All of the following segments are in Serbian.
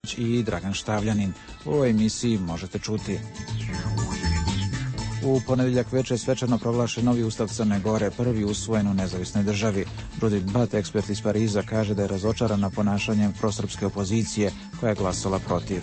Vučić i Dragan Štavljanin. U ovoj emisiji možete čuti: u ponedeljak veče svečano proglašen novi ustav Crne Gore, prvi usvojen u nezavisnoj državi. Judith Butt, ekspert iz Pariza, kaže da je razočarana ponašanjem prosrpske opozicije koja je glasala protiv.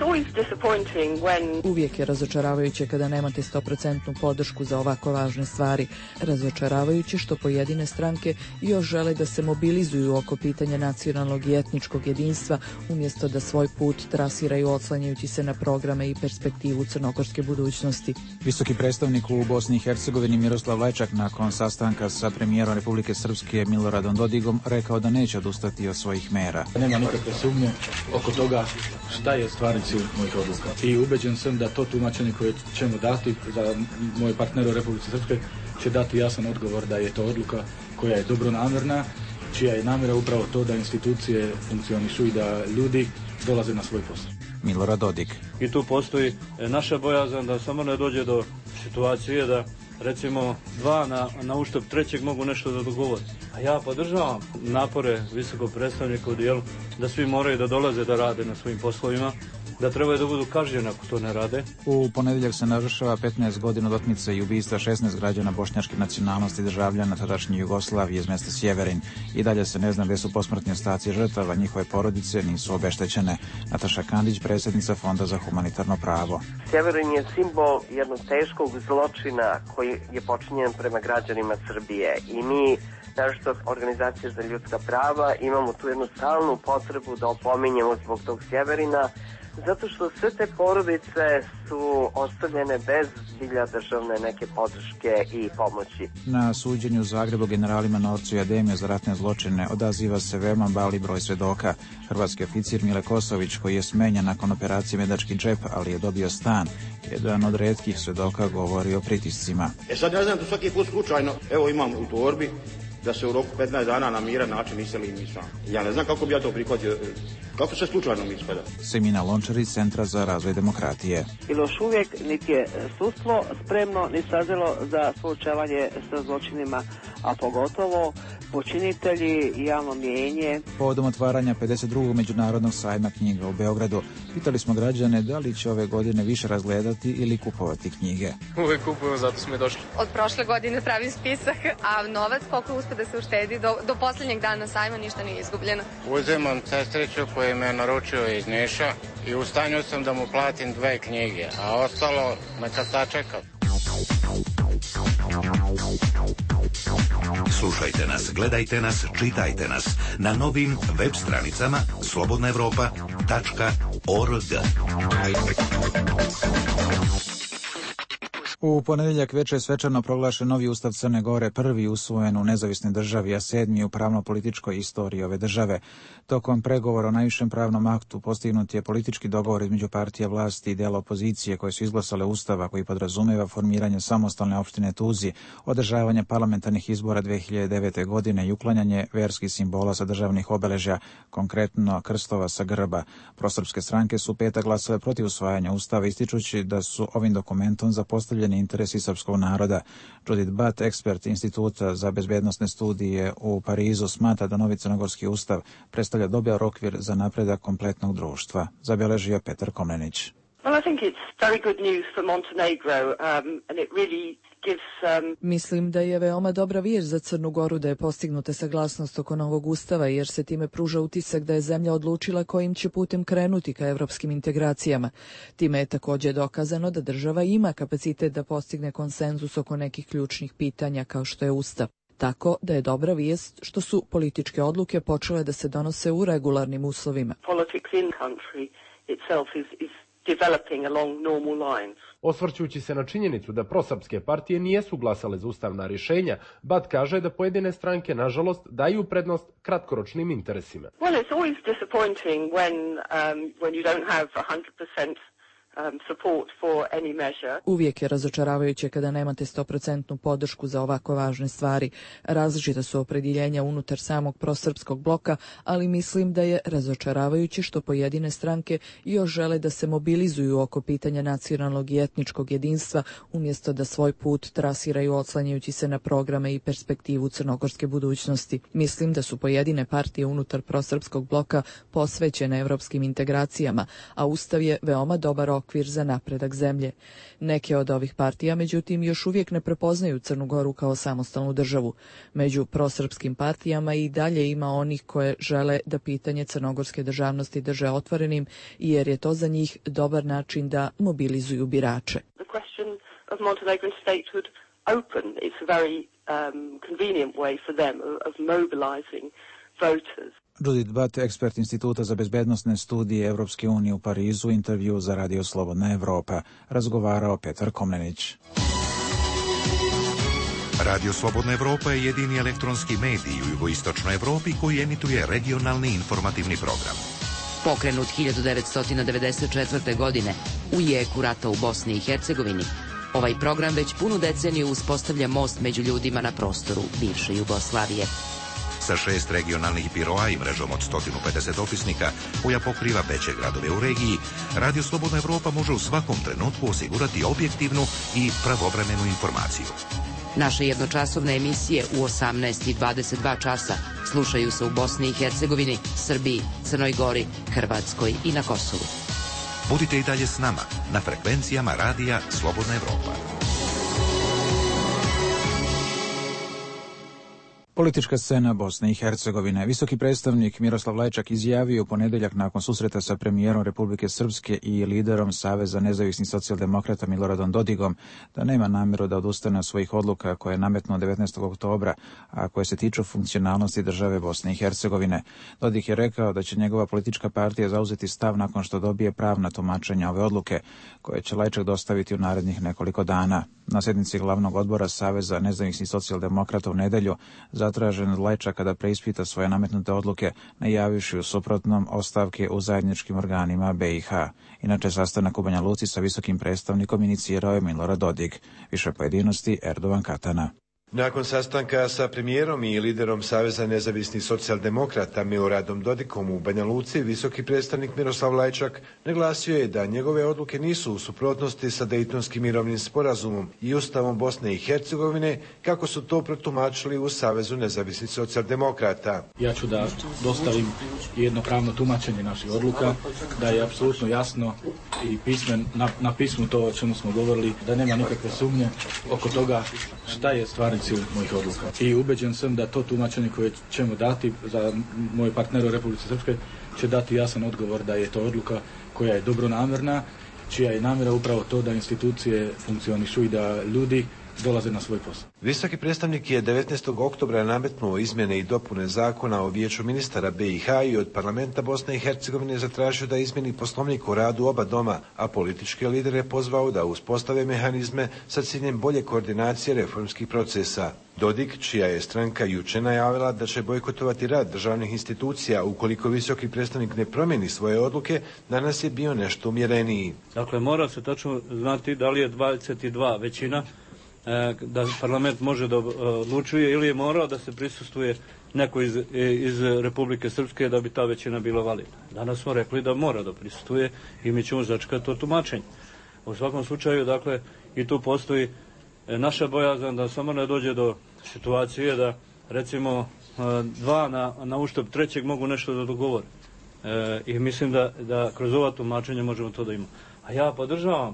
Uvijek je razočaravajuće kada nemate 100% podršku za ovako važne stvari. Razočaravajuće što pojedine stranke još žele da se mobilizuju oko pitanja nacionalnog i etničkog jedinstva, umjesto da svoj put trasiraju oslanjajući se na programe i perspektivu crnogorske budućnosti. Visoki predstavnik u Bosni i Hercegovini Miroslav Lajčak nakon sastanka sa premijerom Republike Srpske Miloradom Dodigom rekao da neće odustati od svojih mera. Nema nikakve sumnje oko toga šta je stvarni cilj mojih odluka. I ubeđen sam da to tumačenje koje ćemo dati za moje partnere u Republike Srpske će dati jasan odgovor da je to odluka koja je dobronamjerna, čija je namjera upravo to da institucije funkcionišu i da ljudi dolaze na svoj posao. Milorad Dodik. I tu postoji naša bojazan da samo ne dođe do situacije da recimo dva na uštrb trećeg mogu nešto da dogovore. A ja podržavam napore visokog predstavnika u dijelu da svi moraju da dolaze da rade na svojim poslovima, da trebaju da budu kažnjeni ako to ne rade. U ponedeljak se navršava 15 godina od otmice i ubistva 16 građana bošnjačke nacionalnosti državljana tadašnje Jugoslavije iz mjesta Sjeverin. I dalje se ne zna gdje su posmrtni ostaci žrtava, njihove porodice nisu obeštećene. Nataša Kandić, predsjednica Fonda za humanitarno pravo. Sjeverin je simbol jednog teškog zločina koji je počinjen prema građanima Srbije i mi, naročito organizacije za ljudska prava, imamo tu jednu stalnu potrebu da opominjemo zbog tog Sjeverina, zato što sve te porodice su ostavljene bez zbilja državne neke podrške i pomoći. Na suđenju u Zagrebu generalima Norcu i Ademiju za ratne zločine odaziva se veoma mali broj svedoka. Hrvatski oficir Mile Kosović, koji je smenjen nakon operacije Medački džep, ali je dobio stan, jedan od retkih svedoka govori o pritiscima. Sad ne znam, to svaki put slučajno, evo imam u torbi da se u roku 15 dana na miran način iseli mi sam. Ja ne znam kako bi ja to prihvatio, kako se slučajno mi ispada. Semina Lončar iz Centra za razvoj demokratije. Ili još uvijek niti je sudstvo spremno ni sazrelo za suočavanje sa zločinima, a pogotovo počinitelji i javno mijenje. Povodom otvaranja 52. međunarodnog sajma knjiga u Beogradu, pitali smo građane da li će ove godine više razgledati ili kupovati knjige. Uvijek kupujemo, zato smo i došli. Od prošle godine pravim spisak, a novac koliko uspe da se uštedi do posljednjeg dana sajma ništa nije izgubljeno. Uzimam sestriću koju me naručio iz Niša i u stanju sam da mu platim 2 knjige, a ostalo neka sačeka. Slušajte nas, gledajte nas, čitajte nas na novim web stranicama slobodnaevropa.org. U ponedeljak veče svečano proglašen novi ustav Crne Gore, prvi usvojen u nezavisnoj državi, a 7. u pravno-političkoj istoriji ove države. Tokom pregovora o najvišem pravnom aktu postignut je politički dogovor između partija vlasti i dela opozicije koje su izglasale ustava koji podrazumeva formiranje samostalne opštine Tuzi, održavanje parlamentarnih izbora 2009. godine i uklanjanje verskih simbola sa državnih obeležja, konkretno krstova sa grba. Prosrpske stranke su petak glasale protiv usvajanja ustava, ističući da su ovim dokumentom zapostavljeni interesi srpskog naroda. Judith Butt, ekspert Instituta za bezbednosne studije u Parizu, smatra da novi crnogorski ustav predstavlja dobar okvir za napredak kompletnog društva. Zabeležio Petar Komnenić. Mislim da je veoma dobra vijest za Crnu Goru da je postignuta saglasnost oko novog ustava, jer se time pruža utisak da je zemlja odlučila kojim će putem krenuti ka evropskim integracijama. Time je također dokazano da država ima kapacitet da postigne konsenzus oko nekih ključnih pitanja kao što je ustav. Tako da je dobra vijest što su političke odluke počele da se donose u regularnim uslovima. Osvrćući se na činjenicu da prosrpske partije nijesu glasale za ustavna rješenja, Butt kaže da pojedine stranke, nažalost, daju prednost kratkoročnim interesima. Well, it's always disappointing when you don't have 100% Uvijek je razočaravajuće kada nemate 100% podršku za ovako važne stvari. Različita su opredjeljenja unutar samog prosrpskog bloka, ali mislim da je razočaravajuće što pojedine stranke još žele da se mobilizuju oko pitanja nacionalnog i etničkog jedinstva, umjesto da svoj put trasiraju odslanjajući se na programe i perspektivu crnogorske budućnosti. Mislim da su pojedine partije unutar prosrpskog bloka posvećene evropskim integracijama, a Ustav je veoma dobar okvir za napredak zemlje. Neke od ovih partija, međutim, još uvijek ne prepoznaju Crnu Goru kao samostalnu državu. Među prosrpskim partijama i dalje ima onih koje žele da pitanje crnogorske državnosti drže otvorenim, jer je to za njih dobar način da mobilizuju birače. Judith Butt, ekspert Instituta za bezbednosne studije Evropske unije u Parizu, intervju za Radio Slobodna Evropa, razgovarao Petar Komnenić. Radio Slobodna Evropa je jedini elektronski medij u jugoistočnoj Evropi koji emituje regionalni informativni program. Pokrenut 1994. godine u jeku rata u Bosni i Hercegovini, ovaj program već punu deceniju uspostavlja most među ljudima na prostoru bivše Jugoslavije. Sa 6 regionalnih biroa i mrežom od 150 opisnika koja pokriva veće gradove u regiji, Radio Slobodna Evropa može u svakom trenutku osigurati objektivnu i pravovremenu informaciju. Naše jednočasovne emisije u 18 i 22 časa slušaju se u Bosni i Hercegovini, Srbiji, Crnoj Gori, Hrvatskoj i na Kosovu. Budite i dalje s nama na frekvencijama Radija Slobodna Evropa. Politička scena Bosne i Hercegovine. Visoki predstavnik Miroslav Lajčak izjavio u ponedjeljak nakon susreta sa premijerom Republike Srpske i liderom Saveza nezavisnih socijaldemokrata Miloradom Dodigom da nema namjeru da odustane od svojih odluka koje je nametnuo 19. oktobra, a koje se tiču funkcionalnosti države Bosne i Hercegovine. Dodik je rekao da će njegova politička partija zauzeti stav nakon što dobije pravna tumačenja ove odluke, koje će Lajčak dostaviti u narednih nekoliko dana. Na sjednici glavnog odbora Saveza nezavisnih socijaldemokrata u nedjelju zatražen od Lajčaka da preispita svoje nametnute odluke, najavivši u suprotnom ostavke u zajedničkim organima BiH. Inače, sastanak u Banja Luci sa visokim predstavnikom inicirao je Milorad Dodik. Više pojedinosti Erdogan Katana. Nakon sastanka sa premijerom i liderom Saveza nezavisnih socijaldemokrata Miloradom Dodikom u Banja Luci, visoki predstavnik Miroslav Lajčak naglasio je da njegove odluke nisu u suprotnosti sa Dejtonskim mirovnim sporazumom i Ustavom Bosne i Hercegovine, kako su to protumačili u Savezu nezavisnih socijaldemokrata. Ja ću da dostavim jedno pravno tumačenje naših odluka, da je apsolutno jasno i na pismu to o čemu smo govorili, da nema nikakve sumnje oko toga šta je stvarni cilj mojih odluka. I ubeđen sam da to tumačenje koje ćemo dati za moje partnere u Republici Srpskoj će dati jasan odgovor da je to odluka koja je dobronamjerna, čija je namjera upravo to da institucije funkcionišu i da ljudi dolaze na svoj posao. Visoki predstavnik je 19. oktobra nametnuo izmjene i dopune zakona o vijeću ministara BiH i od parlamenta Bosne i Hercegovine zatražio da izmjeni poslovnik o radu oba doma, a političke lidere pozvao da uspostave mehanizme sa ciljem bolje koordinacije reformskih procesa. Dodik, čija je stranka juče najavila da će bojkotovati rad državnih institucija ukoliko visoki predstavnik ne promijeni svoje odluke, danas je bio nešto umjereniji. Dakle, mora se tačno znati da li je 22 većina da parlament može da odlučuje ili je morao da se prisustvuje neko iz Republike Srpske da bi ta većina bila validna. Danas smo rekli da mora da prisustvuje i mi ćemo začekati to tumačenje. U svakom slučaju, dakle, i tu postoji naša bojazan da samo ne dođe do situacije da, recimo, dva na uštrb trećeg mogu nešto da dogovore. I mislim da kroz ova tumačenja možemo to da imamo. A ja podržavam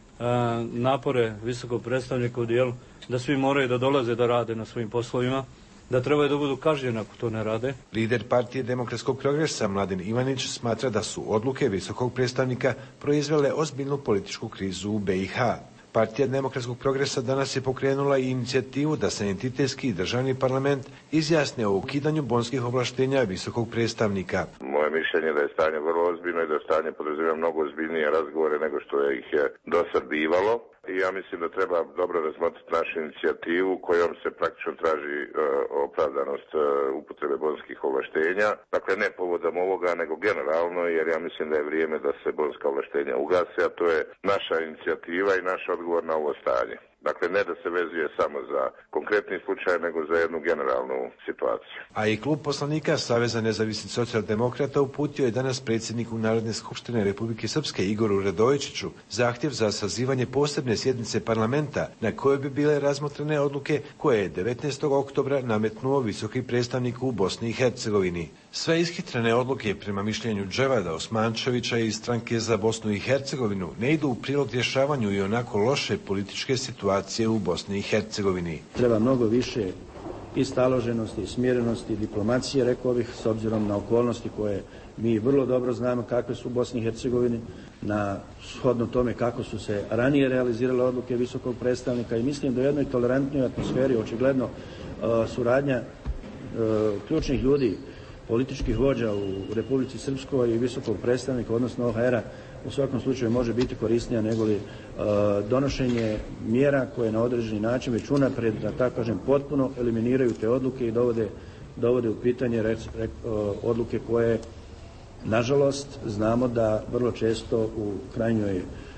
napore visokog predstavnika u dijelu da svi moraju da dolaze da rade na svojim poslovima, da trebaju da budu kažnjeni ako to ne rade. Lider partije Demokratskog progresa Mladen Ivanić smatra da su odluke visokog predstavnika proizvele ozbiljnu političku krizu u BiH. Partija Demokratskog progresa danas je pokrenula i inicijativu da se entitetski državni parlament izjasne o ukidanju bonskih ovlaštenja visokog predstavnika. Moje mišljenje je da je stanje vrlo ozbiljno i da stanje podrazumijeva mnogo ozbiljnije razgovore nego što ih je dosad bivalo. I ja mislim da treba dobro razmotriti našu inicijativu kojom se praktično traži opravdanost upotrebe bonskih ovlaštenja. Dakle, ne povodom ovoga, nego generalno, jer ja mislim da je vrijeme da se bonska ovlaštenja ugase, a to je naša inicijativa i naš odgovor na ovo stanje. Dakle, ne da se vezuje samo za konkretni slučaj, nego za jednu generalnu situaciju. A i klub poslanika Saveza nezavisnih socijaldemokrata uputio je danas predsjedniku Narodne skupštine Republike Srpske Igoru Radojičiću zahtjev za sazivanje posebne sjednice parlamenta na kojoj bi bile razmotrene odluke koje je 19. oktobra nametnuo visoki predstavnik u Bosni i Hercegovini. Sve ishitrene odluke prema mišljenju Dževada Osmančevića iz Stranke za Bosnu i Hercegovinu ne idu u prilog rješavanju i onako loše političke situacije u Bosni i Hercegovini. Treba mnogo više i staloženosti, i smjerenosti, i diplomacije, rekao bih, s obzirom na okolnosti koje mi vrlo dobro znamo kakve su u Bosni i Hercegovini, na shodno tome kako su se ranije realizirale odluke visokog predstavnika i mislim da u jednoj tolerantnoj atmosferi očigledno suradnja ključnih ljudi, političkih vođa u Republici Srpskoj i visokog predstavnika, odnosno OHR-a, u svakom slučaju može biti korisnija nego li donošenje mjera koje na određeni način već unapred, da tako kažem, potpuno eliminiraju te odluke i dovode u pitanje odluke koje, nažalost, znamo da vrlo često u krajnjoj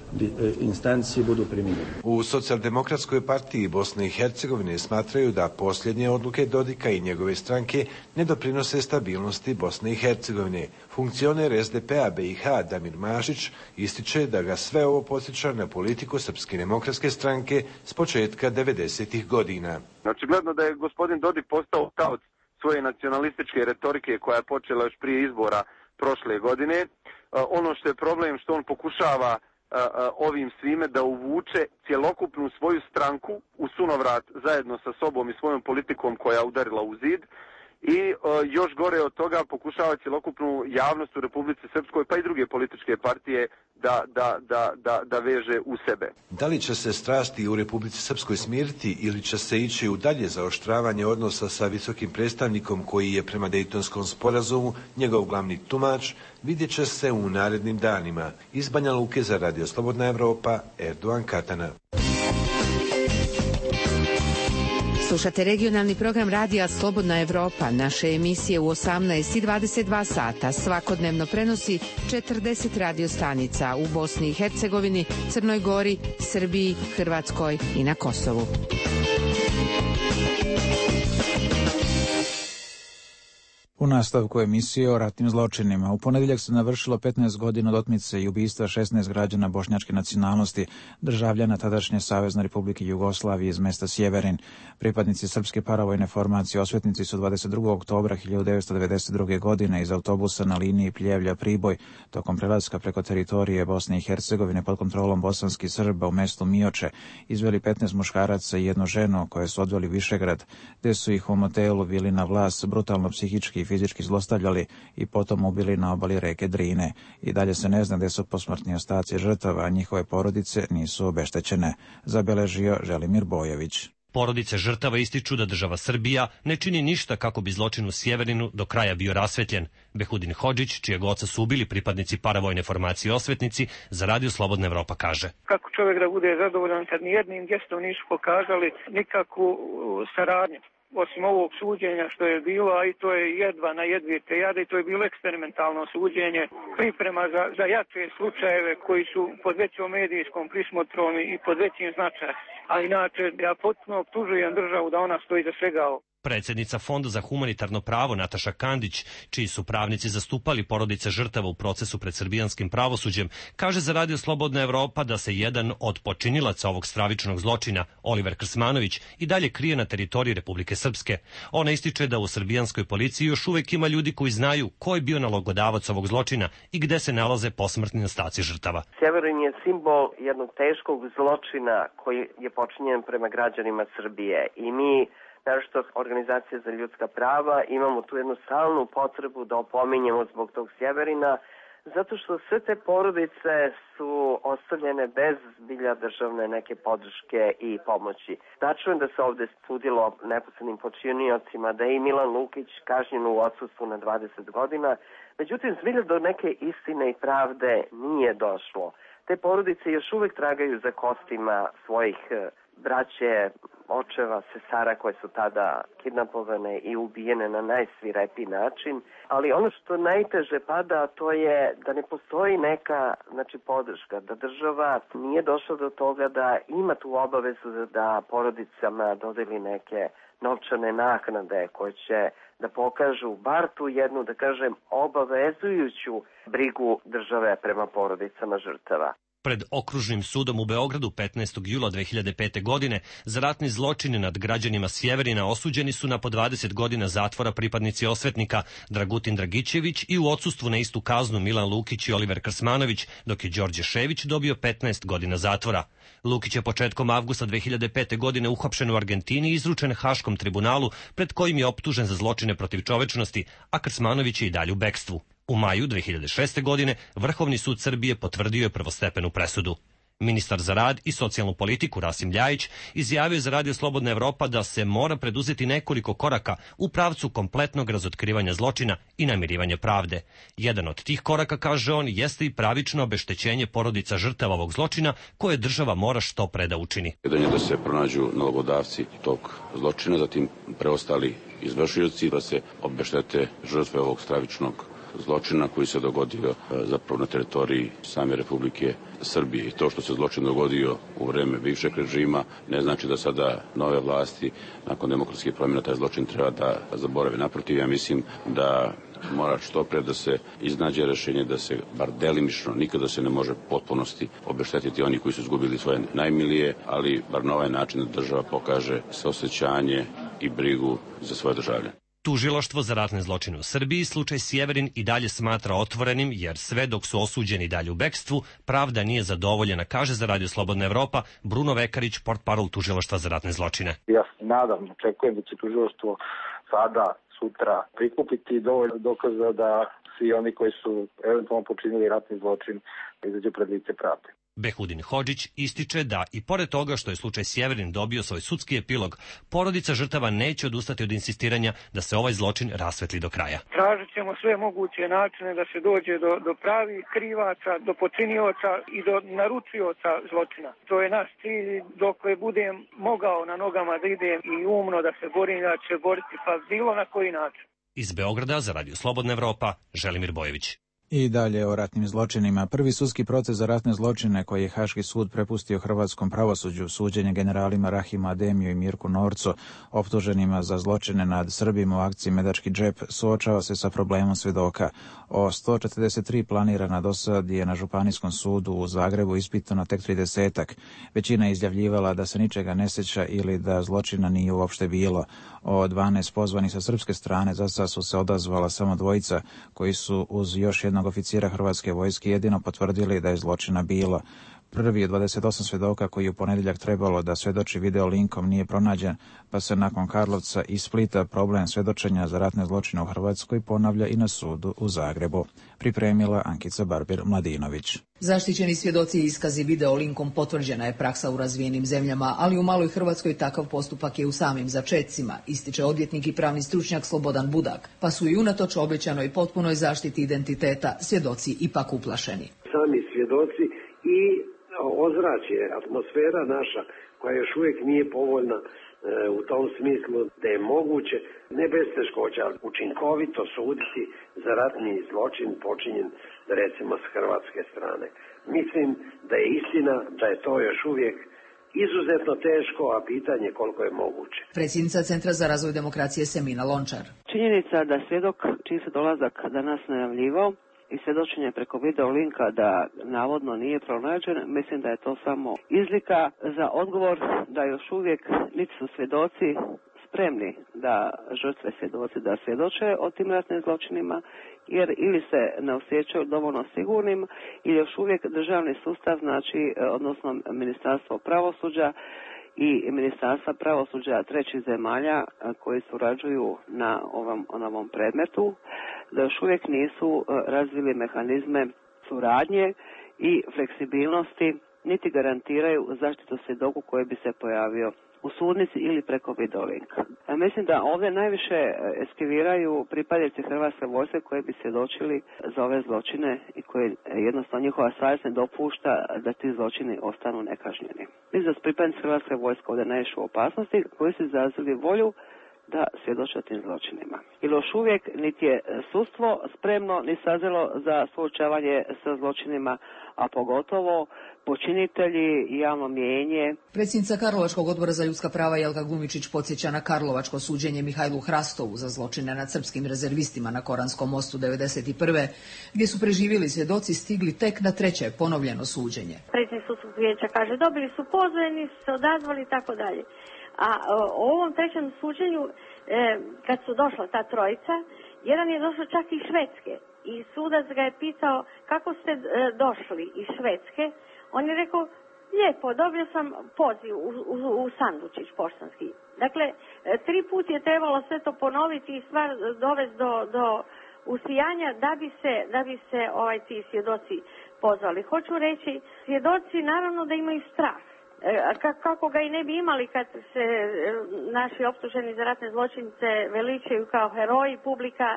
instanci budu primjenjene. U Socijaldemokratskoj partiji Bosne i Hercegovine smatraju da posljednje odluke Dodika i njegove stranke ne doprinose stabilnosti Bosne i Hercegovine. Funkcioner SDP-a BiH Damir Mašić ističe da ga sve ovo podsjeća na politiku Srpske demokratske stranke s početka 90-ih godina. Očigledno da je gospodin Dodik postao taoc svoje nacionalističke retorike koja je počela još prije izbora prošle godine. Ono što je problem što on pokušava ovim svime da uvuče cjelokupnu svoju stranku u sunovrat zajedno sa sobom i svojom politikom koja je udarila u zid i još gore od toga pokušava cjelokupnu javnost u Republici Srpskoj pa i druge političke partije da veže u sebe. Da li će se strasti u Republici Srpskoj smiriti ili će se ići u dalje zaoštravanje odnosa sa visokim predstavnikom koji je prema Dejtonskom sporazumu njegov glavni tumač, vidjet će se u narednim danima. Iz Banja Luke za Radio Slobodna Evropa, Erdogan Katana. Slušate regionalni program Radija Slobodna Evropa. Naše emisije u 18 i 22 sata svakodnevno prenosi 40 radiostanica u Bosni i Hercegovini, Crnoj Gori, Srbiji, Hrvatskoj i na Kosovu. U nastavku emisije o ratnim zločinima. U ponedjeljak se navršilo 15 godina od otmice i ubistva 16 građana bošnjačke nacionalnosti, državljana tadašnje Savezne Republike Jugoslavije iz mesta Sjeverin. Pripadnici srpske paravojne formacije Osvetnici su 22. oktobra 1992. godine iz autobusa na liniji Pljevlja-Priboj tokom prelaska preko teritorije Bosne i Hercegovine pod kontrolom bosanskih Srba u mestu Mioče izveli 15 muškaraca i jednu ženu koje su odveli Višegrad, gde su ih u motelu bili na vlas brutalno psihički i fizički zlostavljali i potom ubili na obali reke Drine. I dalje se ne zna gde su posmrtni ostaci žrtava, a njihove porodice nisu obeštećene, zabeležio Želimir Bojević. Porodice žrtava ističu da država Srbija ne čini ništa kako bi zločin u Sjeverinu do kraja bio rasvetljen. Behudin Hodžić, čijeg oca su ubili pripadnici paravojne formacije Osvetnici, za Radio Slobodna Evropa kaže. Kako čovjek da bude zadovoljan kad nijednim gestom nisu pokazali nikakvu saradnju? Osim ovog suđenja što je bilo, a i to je jedva na jedvite jade, i to je bilo eksperimentalno suđenje, priprema za jače slučajeve koji su pod većom medijskom prismotrom i pod većim značajem. A inače, ja potpuno optužujem državu da ona stoji za svega ovo. Predsjednica Fonda za humanitarno pravo Nataša Kandić, čiji su pravnici zastupali porodice žrtava u procesu pred srbijanskim pravosuđem, kaže za Radio Slobodna Evropa da se jedan od počinilaca ovog stravičnog zločina, Oliver Krsmanović, i dalje krije na teritoriji Republike Srpske. Ona ističe da u srbijanskoj policiji još uvek ima ljudi koji znaju ko je bio nalogodavac ovog zločina i gde se nalaze posmrtni ostaci žrtava. Sjeverin je simbol jednog teškog zločina koji je počinjen prema građanima Srbije i mi, naročito organizacije za ljudska prava, imamo tu jednu stalnu potrebu da opominjemo zbog tog Sjeverina zato što sve te porodice su ostavljene bez zbilja državne neke podrške i pomoći. Tačno je da se ovde sudilo neposrednim počiniocima, da je i Milan Lukić kažnjen u odsustvu na 20 godina, međutim zbilja do neke istine i pravde nije došlo. Te porodice još uvek tragaju za kostima svojih braće, očeva, sestara koje su tada kidnapovane i ubijene na najsvirepiji način, ali ono što najteže pada to je da ne postoji neka podrška, da država nije došla do toga da ima tu obavezu da porodicama dodeli neke novčane naknade koje će da pokažu bar tu jednu, da kažem, obavezujuću brigu države prema porodicama žrtava. Pred Okružnim sudom u Beogradu 15. jula 2005. godine za ratni zločine nad građanima Sjeverina osuđeni su na po 20 godina zatvora pripadnici Osvetnika Dragutin Dragićević i u odsustvu na istu kaznu Milan Lukić i Oliver Krsmanović, dok je Đorđe Šević dobio 15 godina zatvora. Lukić je početkom avgusta 2005. godine uhapšen u Argentini i izručen Haškom tribunalu, pred kojim je optužen za zločine protiv čovečnosti, a Krsmanović je i dalje u bekstvu. U maju 2006. godine Vrhovni sud Srbije potvrdio je prvostepenu presudu. Ministar za rad i socijalnu politiku Rasim Ljajić izjavio za Radio Slobodna Evropa da se mora preduzeti nekoliko koraka u pravcu kompletnog razotkrivanja zločina i namirivanja pravde. Jedan od tih koraka, kaže on, jeste i pravično obeštećenje porodica žrtava ovog zločina koje država mora što pre da učini. Jedan je da se pronađu nalogodavci tog zločina, zatim preostali izvršioci, da se obeštete žrtve ovog stravičnog zločina koji se dogodio zapravo na teritoriji same Republike Srbije. I to što se zločin dogodio u vreme bivšeg režima ne znači da sada nove vlasti nakon demokratskih promjena taj zločin treba da zaborave. Naprotiv, ja mislim da mora što pre da se iznađe rešenje da se bar delimično, nikada se ne može potpunosti obeštetiti oni koji su izgubili svoje najmilije, ali bar na ovaj način da država pokaže saosećanje i brigu za svoje državljane. Tužilaštvo za ratne zločine u Srbiji slučaj Sjeverin i dalje smatra otvorenim, jer sve dok su osuđeni dalje u bekstvu, pravda nije zadovoljena, kaže za Radio Slobodna Evropa Bruno Vekarić, portparol Tužilaštva za ratne zločine. Ja se nadam, očekujem da će tužilaštvo sada, sutra prikupiti dovoljno dokaza da svi oni koji su eventualno počinili ratni zločin izađu pred lice pravde. Behudin Hodžić ističe da i pored toga što je slučaj Sjeverin dobio svoj sudski epilog, porodica žrtava neće odustati od insistiranja da se ovaj zločin rasvetli do kraja. Tražit ćemo sve moguće načine da se dođe do pravih krivaca, do počinioca i do naručioca zločina. To je naš cilj, dokle budem mogao na nogama da idem i umno da se borim, da će boriti pa bilo na koji način. Iz Beograda za Radio Slobodna Evropa, Želimir Bojević. I dalje o ratnim zločinima. Prvi sudski proces za ratne zločine koji je Haški sud prepustio hrvatskom pravosuđu, suđenje generalima Rahimu Ademiju i Mirku Norco, optuženima za zločine nad Srbima u akciji Medački džep, suočava se sa problemom svedoka. O 143 planirana dosad je na Županijskom sudu u Zagrebu ispitano tek 30-ak. Većina je izjavljivala da se ničega ne sjeća ili da zločina nije uopšte bilo. O 12 pozvanih sa srpske strane za sad su se odazvala samo dvojica koji su uz još jednog oficira Hrvatske vojske jedino potvrdili da je zločina bilo. Prvi od 28 svedoka koji je u ponedjeljak trebalo da svedoči video linkom nije pronađen, pa se nakon Karlovca i Splita problem svedočenja za ratne zločine u Hrvatskoj ponavlja i na sudu u Zagrebu. Pripremila Ankica Barbir-Mladinović. Zaštićeni svjedoci i iskazi video linkom potvrđena je praksa u razvijenim zemljama, ali u maloj Hrvatskoj takav postupak je u samim začecima, ističe odvjetnik i pravni stručnjak Slobodan Budak, pa su i unatoč obećanoj potpunoj zaštiti identiteta svjedoci ipak uplašeni. Sami svjedoci i ozračje, atmosfera naša koja još uvijek nije povoljna u tom smislu da je moguće ne bez teškoća učinkovito suditi za ratni zločin počinjen recimo s hrvatske strane. Mislim da je istina da je to još uvijek izuzetno teško, a pitanje koliko je moguće. Predsjednica Centra za razvoj demokracije Semina Lončar. Činjenica da svjedok čiji se dolazak danas najavljivao i svjedočenje preko video linka da navodno nije pronađen, mislim da je to samo izlika za odgovor da još uvijek niti su svjedoci spremni da žrtve svjedoci da svjedoče o tim ratnim zločinima, jer ili se ne osjećaju dovoljno sigurnim ili još uvijek državni sustav, znači odnosno Ministarstvo pravosuđa i Ministarstva pravosuđa trećih zemalja koji surađuju na ovom predmetu, da još uvijek nisu razvili mehanizme suradnje i fleksibilnosti, niti garantiraju zaštitu svjedoku koji bi se pojavio u sudnici ili preko videolinka. Mislim da ovdje najviše eskiviraju pripadnici Hrvatske vojske koji bi svjedočili za ove zločine i koji jednostavno njihova savjest ne dopušta da ti zločini ostanu nekažnjeni. Mislim da su pripadnici Hrvatske vojske ovdje najviše u opasnosti koji su izrazili volju da svjedoče o tim zločinima. Ili još uvijek niti je sudstvo spremno ni sazrelo za suočavanje sa zločinima, a pogotovo počinitelji i javno mijenje. Predsjednica Karlovačkog odbora za ljudska prava Jelka Glumičić podsjeća na karlovačko suđenje Mihajlu Hrastovu za zločine nad srpskim rezervistima na Koranskom mostu 1991. gdje su preživjeli svjedoci stigli tek na treće ponovljeno suđenje. Predsjednik sudskog vijeća kaže dobili su pozvani, nisu se odazvali i tako dalje. A u ovom trećem suđenju, kad su došla ta trojica, jedan je došao čak iz Švedske i sudac ga je pitao kako ste došli iz Švedske. On je rekao, lijepo, dobio sam poziv u sandučić poštanski. Dakle, 3 puta je trebalo sve to ponoviti i stvar dovesti do usijanja da bi se ti svjedoci pozvali. Hoću reći, svjedoci naravno da imaju strah. Kako ga i ne bi imali kad se naši optuženi za ratne zločince veličaju kao heroji, publika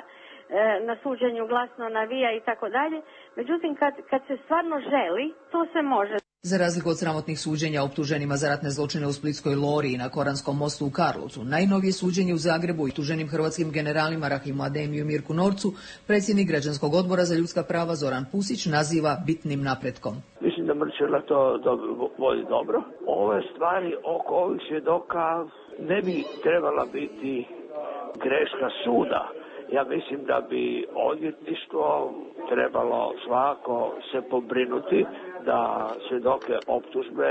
na suđenju glasno navija i tako dalje. Međutim, kad se stvarno želi, to se može. Za razliku od sramotnih suđenja optuženima za ratne zločine u Splitskoj Lori i na Koranskom mostu u Karlovcu, najnovije suđenje u Zagrebu i tuženim hrvatskim generalima Rahimu Ademiju i Mirku Norcu, predsjednik Građanskog odbora za ljudska prava Zoran Pusić naziva bitnim napretkom. Mislim da Mrčela to vodi dobro. Ove stvari oko ovih svjedoka ne bi trebala biti greška suda. Ja mislim da bi odvjetništvo trebalo svakako se pobrinuti da svjedoke optužbe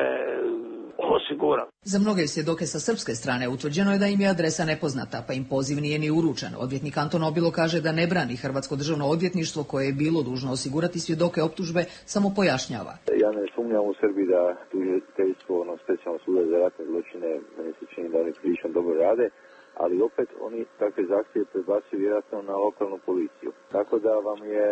osigura. Za mnoge svjedoke sa srpske strane utvrđeno je da im je adresa nepoznata, pa im poziv nije ni uručen. Odvjetnik Anton Obilo kaže da ne brani Hrvatsko državno odvjetništvo koje je bilo dužno osigurati svjedoke optužbe, samo pojašnjava. Ja ne sumnjam u Srbiji da tužiteljstvo, specijalno suda za ratne zločine, meni se čini da oni prilično dobro rade, ali opet oni takve zahtjeve prebacuju vjerojatno na lokalnu policiju. Tako da vam je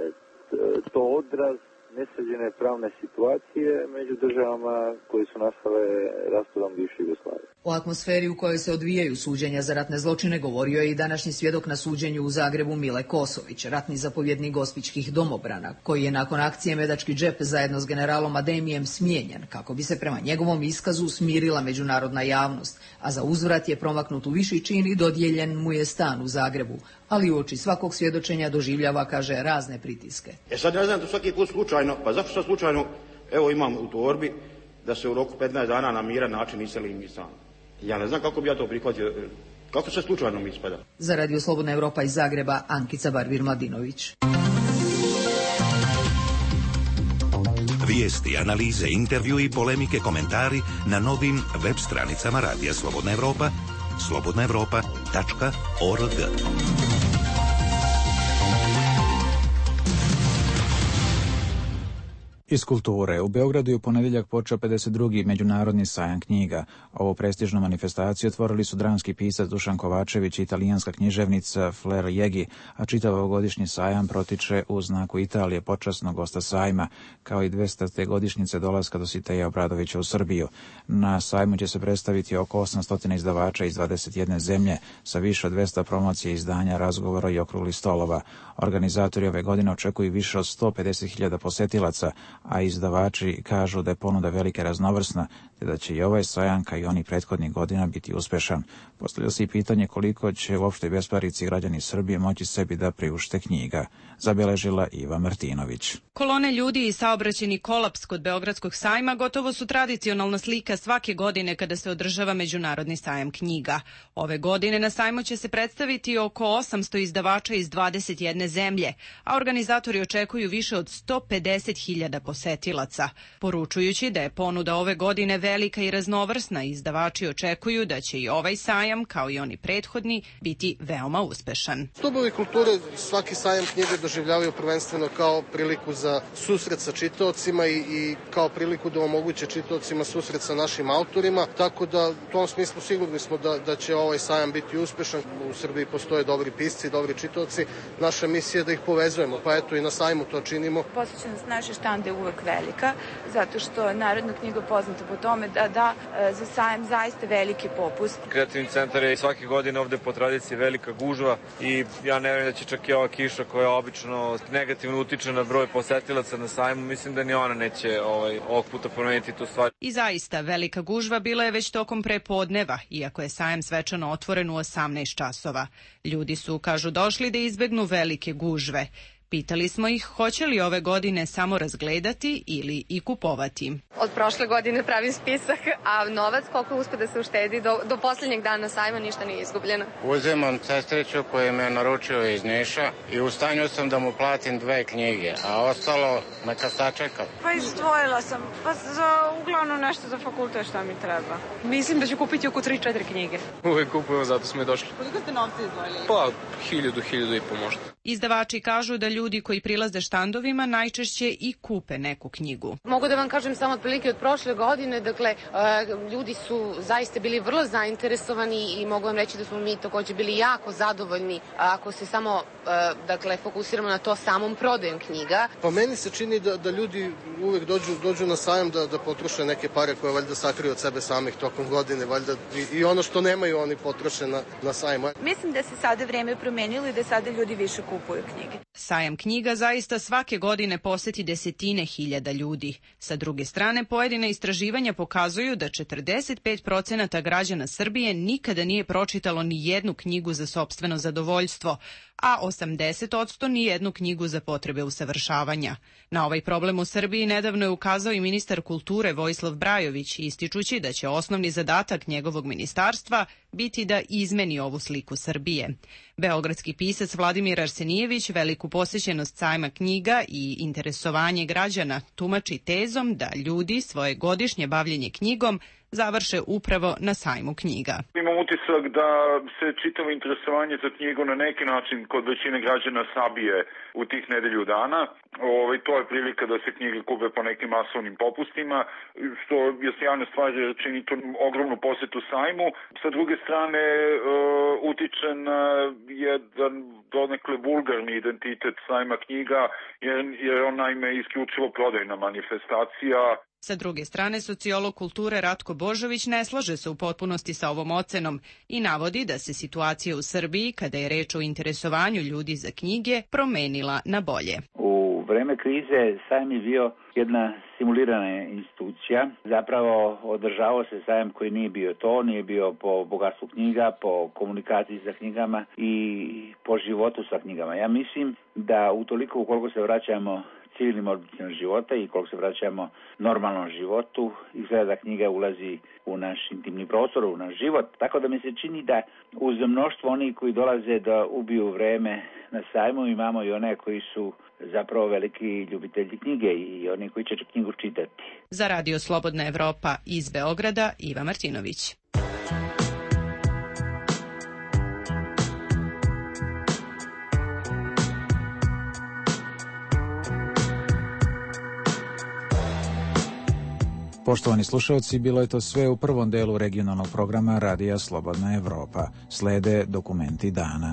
to odraz nesređene pravne situacije među državama koje su nastale raspadom bivše Jugoslavije. O atmosferi u kojoj se odvijaju suđenja za ratne zločine govorio je i današnji svjedok na suđenju u Zagrebu Mile Kosović, ratni zapovjednik gospićkih domobrana, koji je nakon akcije Medački džep zajedno s generalom Ademijem smijenjen, kako bi se prema njegovom iskazu smirila međunarodna javnost, a za uzvrat je promaknut u viši čin i dodijeljen mu je stan u Zagrebu, ali uoči svakog svjedočenja doživljava, kaže, razne pritiske. Sad ne znam, to svaki put slučajno, pa zašto sad slučajno, evo imam u torbi da se u roku 15 dana na miran način iseli mi sam. Ja ne znam kako bi ja to prihvatio, kako se slučajno mi ispada. Za Radio Slobodna Evropa iz Zagreba, Ankica Barbir-Mladinović. Vijesti, analize, intervju i polemike, komentari na novim web stranicama Radija Slobodna Evropa, slobodnaevropa.org. Iz kulture. U Beogradu je u ponedjeljak počeo 52. međunarodni sajam knjiga. Ovu prestižnu manifestaciju otvorili su dramski pisac Dušan Kovačević i italijanska književnica Flair Jegi, a čitav ovogodišnji sajam protiče u znaku Italije, počasnog gosta sajma, kao i 200. godišnjice dolaska Dositeja Obradovića u Srbiju. Na sajmu će se predstaviti oko 800 izdavača iz 21 zemlje sa više od 200 promocije izdanja, razgovora i okruglih stolova. Organizatori ove godine očekuju više od 150.000 posetilaca, a izdavači kažu da je ponuda velike raznovrsna, te da će i ovaj sajam, kao i oni prethodnih godina, biti uspešan. Postavlja se i pitanje koliko će u opštoj besparici građani Srbije moći sebi da priušte knjiga, zabeležila Iva Martinović. Kolone ljudi i saobraćajni kolaps kod Beogradskog sajma gotovo su tradicionalna slika svake godine kada se održava Međunarodni sajam knjiga. Ove godine na sajmu će se predstaviti oko 800 izdavača iz 21 zemlje, a organizatori očekuju više od 150.000 posetilaca, poručujući da je ponuda ove godine velika i raznovrsna. Izdavači očekuju da će i ovaj sajam, kao i oni prethodni, biti veoma uspešan. Stubovi kulture svaki sajam knjige doživljavaju prvenstveno kao priliku za susret sa čitaocima i kao priliku da omoguće čitaocima susret sa našim autorima, tako da u tom smislu sigurni smo da će ovaj sajam biti uspešan. U Srbiji postoje dobri pisci, dobri čitaoci. Naša misija je da ih povezujemo, pa eto i na sajmu to činimo. Posvećenost naše štande je uvek velika, zato što Narodna knjiga poznata po tome da za sajam zaista veliki popust. Kreativni centar je svake godine ovde po tradiciji velika gužva i ja ne vjerujem da će čak i ova kiša koja obično negativno utiče na broj posetilaca na sajmu, mislim da ni ona neće ovog puta promeniti tu stvar. I zaista, velika gužva bila je već tokom prepodneva, iako je sajam svečano otvoren u 18 časova. Ljudi su, kažu, došli da izbegnu velike gužve. Pitali smo ih hoće li ove godine samo razgledati ili i kupovati. Od prošle godine pravim spisak, a novac koliko uspe da se uštedi do poslednjeg dana sajma ništa nije izgubljeno. Uzimam sestriću koju me naručio iz Niša i u stanju sam da mu platim 2 knjige, a ostalo neka sačeka. Pa izdvojila sam, pa uglavnom nešto za fakultet šta mi treba. Mislim da ću kupiti oko 3-4 knjige. Uvijek kupujemo, zato smo i došli. Koliko ste novca izdvojili? Pa 1000-1500 možda. Izdavači kažu da ljudi koji prilaze štandovima najčešće i kupe neku knjigu. Mogu da vam kažem samo otprilike od prošle godine, dakle, ljudi su zaista bili vrlo zainteresovani i mogu vam reći da smo mi takođe bili jako zadovoljni ako se samo, dakle, fokusiramo na to samom prodajem knjiga. Pa meni se čini da ljudi uvek dođu na sajam da potroše neke pare koje valjda sakriju od sebe samih tokom godine, valjda i ono što nemaju oni potroše na sajmu. Mislim da se sada vreme promenilo i da sada ljudi više kupuju knjige. Sajam knjiga zaista svake godine poseti desetine hiljada ljudi. Sa druge strane, pojedina istraživanja pokazuju da 45% građana Srbije nikada nije pročitalo ni jednu knjigu za sopstveno zadovoljstvo, a 80% ni jednu knjigu za potrebe usavršavanja. Na ovaj problem u Srbiji nedavno je ukazao i ministar kulture Vojislav Brajović, ističući da će osnovni zadatak njegovog ministarstva biti da izmeni ovu sliku Srbije. Beogradski pisac Vladimir Arsenijević veliku posjećenost sajma knjiga i interesovanje građana tumači tezom da ljudi svoje godišnje bavljenje knjigom završe upravo na sajmu knjiga. Imam utisak da se čitavo interesovanje za knjigu na neki način kod većine građana sabije u tih nedelju dana. To je prilika da se knjige kupe po nekim masovnim popustima, što je sjajna stvar jer čini tu ogromnu posetu sajmu. Sa druge strane utiče na jedan donekle vulgarni identitet sajma knjiga, jer on naime isključivo prodajna manifestacija. Sa druge strane, sociolog kulture Ratko Božović ne slaže se u potpunosti sa ovom ocenom i navodi da se situacija u Srbiji, kada je reč o interesovanju ljudi za knjige, promenila na bolje. U vreme krize sajam je bio jedna simulirana institucija. Zapravo održavao se sajam koji nije bio to, nije bio po bogatstvu knjiga, po komunikaciji sa knjigama i po životu sa knjigama. Ja mislim da utoliko ukoliko se vraćamo civilnim odbicima života i koliko se vraćamo normalnom životu, izgleda da knjiga ulazi u naš intimni prostor, u naš život. Tako da mi se čini da uz mnoštvo onih koji dolaze da ubiju vreme na sajmu imamo i one koji su zapravo veliki ljubitelji knjige i oni koji će knjigu čitati. Za Radio Slobodna Evropa iz Beograda, Iva Martinović. Poštovani slušalci, bilo je to sve u prvom delu regionalnog programa Radija Slobodna Evropa. Slede dokumenti dana.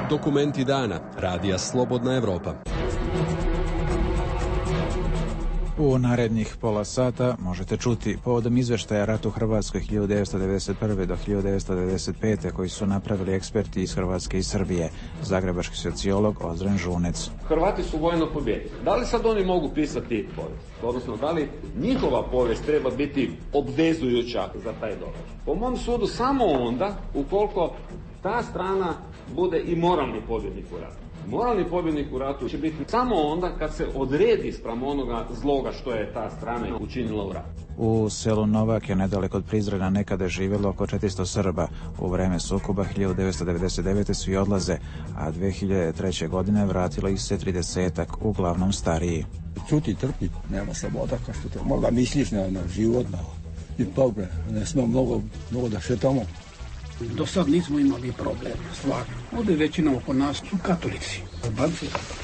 Dokumenti dana Radija Slobodna Evropa. U narednih pola sata možete čuti povodom izveštaja ratu Hrvatskoj 1991. do 1995. koji su napravili eksperti iz Hrvatske i Srbije, zagrebački sociolog Ozren Žunec. Hrvati su vojno pobijedili. Da li sad oni mogu pisati povijest? Odnosno, da li njihova povijest treba biti obvezujuća za taj događaj? Po mom sudu samo onda ukoliko ta strana bude i moralni pobjednik u ratu. Moralni pobjednik u ratu će biti samo onda kad se odredi spram onoga zloga što je ta strana učinila u ratu. U selu Novak je nedaleko od Prizrena nekada živjelo oko 400 Srba. U vreme sukoba 1999. su i odlaze, a 2003. godine vratilo ih se 30-ak, uglavnom stariji. Čuti, trpi, nema sloboda, kao što te možda misliš na život, i dobro, ne smo mnogo da šetamo. Do sad nismo imali problem, stvarno. Ovdje većina oko nas su katolici, albanci.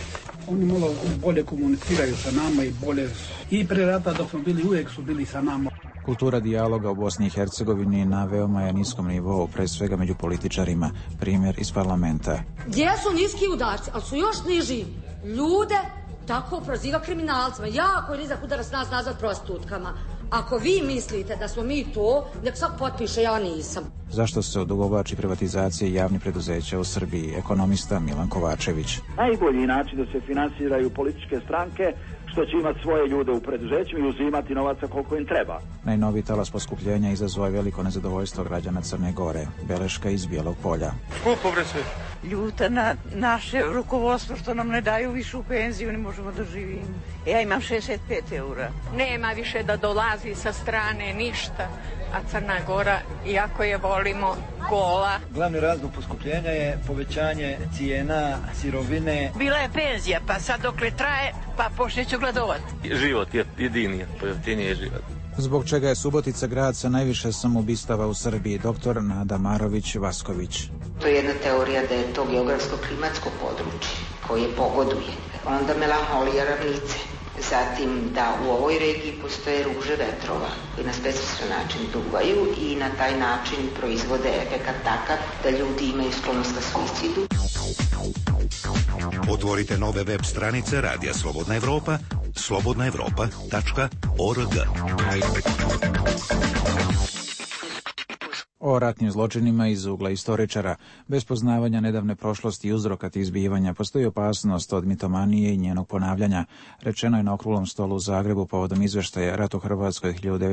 Oni malo bolje komuniciraju sa nama i bolje. I pre rata dok smo bili, uvijek su bili sa nama. Kultura dijaloga u Bosni i Hercegovini na veoma je niskom nivou, pre svega među političarima. Primjer iz parlamenta. Gdje su niski udarci, ali su još niži ljude tako proziva kriminalcima. Jako je nizak udarac nas nazvat prostitutkama. Ako vi mislite da smo mi to, nek sad potpiše, ja nisam. Zašto se odugovlači privatizacije javnih preduzeća u Srbiji? Ekonomista Milan Kovačević. Najbolji način da se finansiraju političke stranke što će imati svoje ljude u preduzećima i uzimati novaca koliko im treba. Najnoviji talas poskupljenja izazvao je veliko nezadovoljstvo građana Crne Gore. Beleška iz Bijelog Polja. Skupo bre sve. Ljuta na naše rukovodstvo što nam ne daju višu penziju, ne možemo da živimo. Ja imam 65 eura. Nema više da dolazi sa strane ništa, a Crna Gora, iako je volimo, gola. Glavni razlog poskupljenja je povećanje cijena sirovine. Bila je penzija, pa sad dokle traje, pa počneću gladovati. Život je jedini, pojeftinije je život. Zbog čega je Subotica grad sa najviše samoubistava u Srbiji, doktor Nada Marović-Vasković. To je jedna teorija da je to geografsko-klimatsko područje koje pogoduje. Onda melanholija ravnice. Zatim da u ovoj regiji postoje ruže vetrova koji na specifičan način duvaju i na taj način proizvode efekat takav da ljudi imaju sklonost ka suicidu. Otvorite nove web stranice Radija Slobodna Evropa, slobodnaevropa.org. O ratnim zločinima iz ugla istoričara, bez poznavanja nedavne prošlosti i uzroka tih zbivanja, postoji opasnost od mitomanije i njenog ponavljanja. Rečeno je na okruglom stolu u Zagrebu povodom izveštaja Rat u Hrvatskoj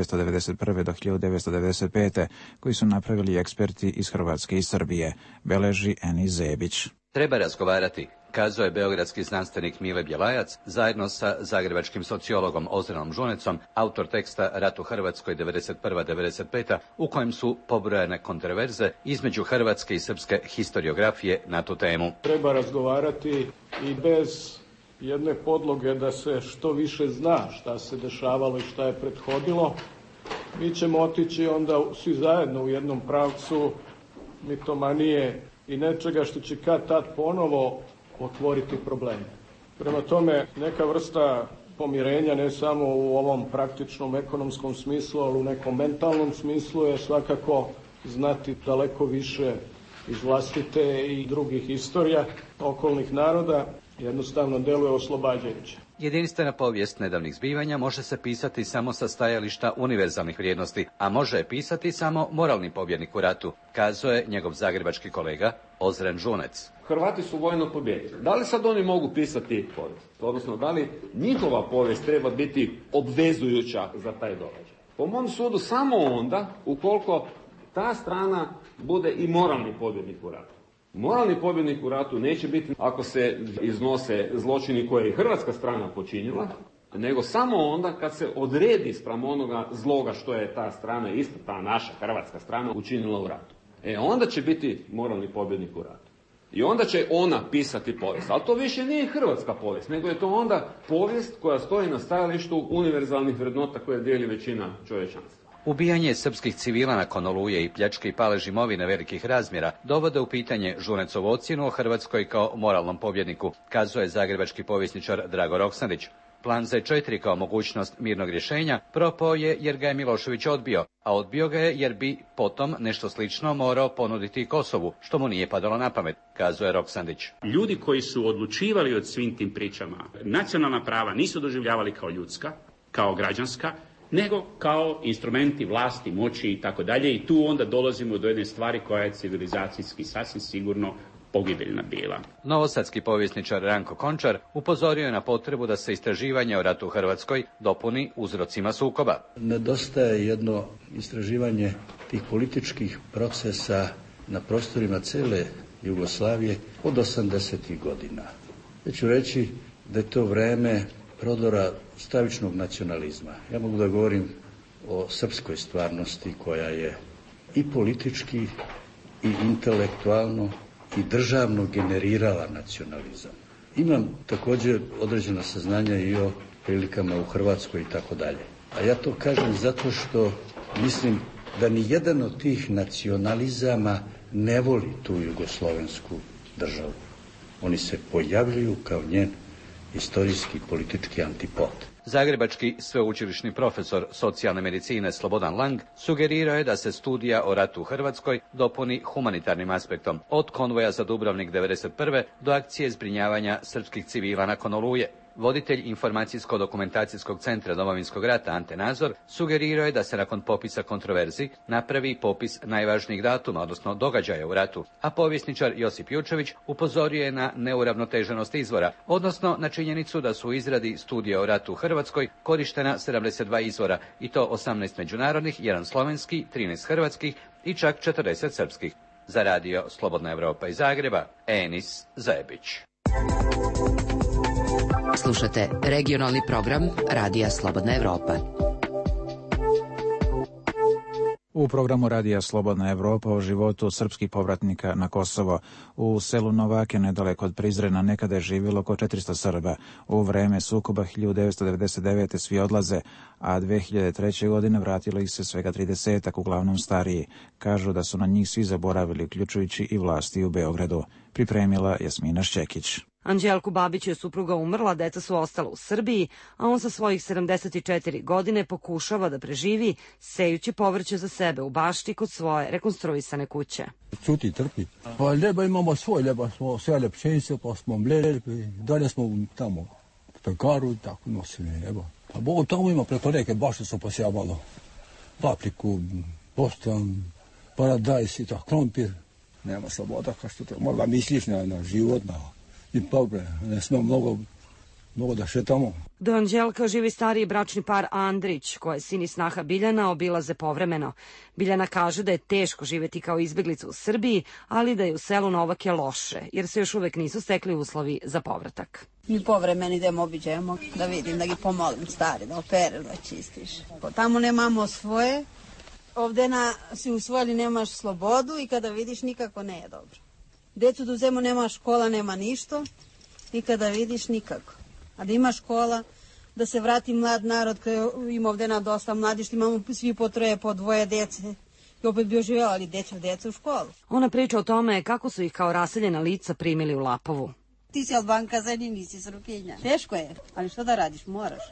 1991. do 1995. koji su napravili eksperti iz Hrvatske i Srbije, beleži Eni Zebić. Treba razgovarati, kazao je beogradski znanstvenik Mile Bjelajac zajedno sa zagrebačkim sociologom Ozrenom Žunecom, autor teksta Rat u Hrvatskoj 1991-1995, u kojem su pobrojane kontroverze između hrvatske i srpske historiografije na tu temu. Treba razgovarati i bez jedne podloge da se što više zna šta se dešavalo i šta je prethodilo. Mi ćemo otići onda svi zajedno u jednom pravcu mitomanije i nečega što će kad tad ponovo otvoriti probleme. Prema tome, neka vrsta pomirenja, ne samo u ovom praktičnom ekonomskom smislu, ali u nekom mentalnom smislu je svakako znati daleko više iz vlastite i drugih istorija okolnih naroda, jednostavno deluje oslobađajuće. Jedinstvena povijest nedavnih zbivanja može se pisati samo sa stajališta univerzalnih vrijednosti, a može je pisati samo moralni pobjednik u ratu, kazao je njegov zagrebački kolega Ozren Žunec. Hrvati su vojno pobijedili. Da li sad oni mogu pisati povijest? Odnosno, da li njihova povijest treba biti obvezujuća za taj događaj? Po mom sudu samo onda ukoliko ta strana bude i moralni pobjednik u ratu. Moralni pobjednik u ratu neće biti ako se iznose zločini koje je hrvatska strana počinila, nego samo onda kad se odredi spram onoga zloga što je ta strana, ista ta naša hrvatska strana, učinila u ratu. Onda će biti moralni pobjednik u ratu. I onda će ona pisati povijest. Ali to više nije hrvatska povijest, nego je to onda povijest koja stoji na stajalištu univerzalnih vrednota koje dijeli većina čovječanstva. Ubijanje srpskih civila nakon Oluje i pljačke i palež imovine velikih razmjera dovode u pitanje Žunecovu ocjenu o Hrvatskoj kao moralnom pobjedniku, kazuje zagrebački povjesničar Drago Roksanić. Plan Z4 kao mogućnost mirnog rješenja propao je jer ga je Milošević odbio, a odbio ga je jer bi potom nešto slično morao ponuditi Kosovu, što mu nije padalo na pamet, kazuje Roksandić. Ljudi koji su odlučivali o svim tim pričama, nacionalna prava nisu doživljavali kao ljudska, kao građanska, nego kao instrumenti vlasti, moći i tako dalje. I tu onda dolazimo do jedne stvari koja je civilizacijski sasvim sigurno pogibeljna bila. Novosadski povjesničar Ranko Končar upozorio je na potrebu da se istraživanje o ratu u Hrvatskoj dopuni uzrocima sukoba. Nedostaje jedno istraživanje tih političkih procesa na prostorima cele Jugoslavije od 80. godina. Ja ću reći da je to vreme prodora stravičnog nacionalizma. Ja mogu da govorim o srpskoj stvarnosti koja je i politički i intelektualno i državno generirala nacionalizam. Imam također određena saznanja i o prilikama u Hrvatskoj i tako dalje. A ja to kažem zato što mislim da ni jedan od tih nacionalizama ne voli tu jugoslovensku državu. Oni se pojavljuju kao njen istorijski politički antipod. Zagrebački sveučilišni profesor socijalne medicine Slobodan Lang sugerirao je da se studija o ratu u Hrvatskoj dopuni humanitarnim aspektom, od konvoja za Dubrovnik 1991. do akcije zbrinjavanja srpskih civila nakon Oluje. Voditelj Informacijsko-dokumentacijskog centra Domovinskog rata Ante Nazor sugerirao je da se nakon popisa kontroverzi napravi popis najvažnijih datuma, odnosno događaja u ratu, a povjesničar Josip Jučević upozorio je na neuravnoteženost izvora, odnosno na činjenicu da su u izradi studija o ratu u Hrvatskoj korištena 72 izvora, i to 18 međunarodnih, 1 slovenski, 13 hrvatskih i čak 40 srpskih. Za radio Slobodna Evropa iz Zagreba, Enis Zajebić. Slušate regionalni program Radija Slobodna Evropa. U programu Radija Slobodna Evropa o životu srpskih povratnika na Kosovo. U selu Novake, nedaleko od Prizrena, nekada je živjelo oko 400 Srba. U vreme sukoba 1999. svi odlaze, a 2003. godine vratilo ih se svega 30-ak, uglavnom stariji. Kažu da su na njih svi zaboravili, uključujući i vlasti u Beogradu. Pripremila Jasmina Šćekić. Anđelku Babiću je supruga umrla, deca su ostala u Srbiji, a on sa svojih 74 godine pokušava da preživi, sejući povrće za sebe u bašti kod svoje rekonstruisane kuće. Čuti, trpi. Pa ljeba imamo svoj, ljeba smo sejali pšenicu, pa smo mleli, dalje smo tamo pekaru, tako nosili ljeba. Pa Bogu tamo ima preko reke, bašte su posijavalo papriku, bostan, paradajs i tako, krompir. Nema sloboda, kao što to, možda misliš na život, i pobre, ne smemo mnogo da šetamo. Do Anđelka živi stariji bračni par Andrić, koje sin i snaha Biljana obilaze povremeno. Biljana kaže da je teško živjeti kao izbjeglica u Srbiji, ali da je u selu Novake loše, jer se još uvek nisu stekli uslovi za povratak. Mi povremeno idemo, obiđemo, da vidim, da gi pomolim stari, da opere, da čistiš. Tamo nemamo svoje, ovdje si usvojili, nemaš slobodu i kada vidiš nikako ne je dobro. Decu da uzemo, nema škola, nema ništa i kada vidiš nikako. A da ima škola, da se vrati mlad narod, koji ima ovdje dosta mladi, što imamo svi po troje, po dvoje djece. I opet bi oživjela, deca u školu. Ona priča o tome kako su ih kao raseljena lica primili u Lapovu. Ti si Albanka, za njim nisi Srpkinja. Teško je, ali što da radiš, moraš.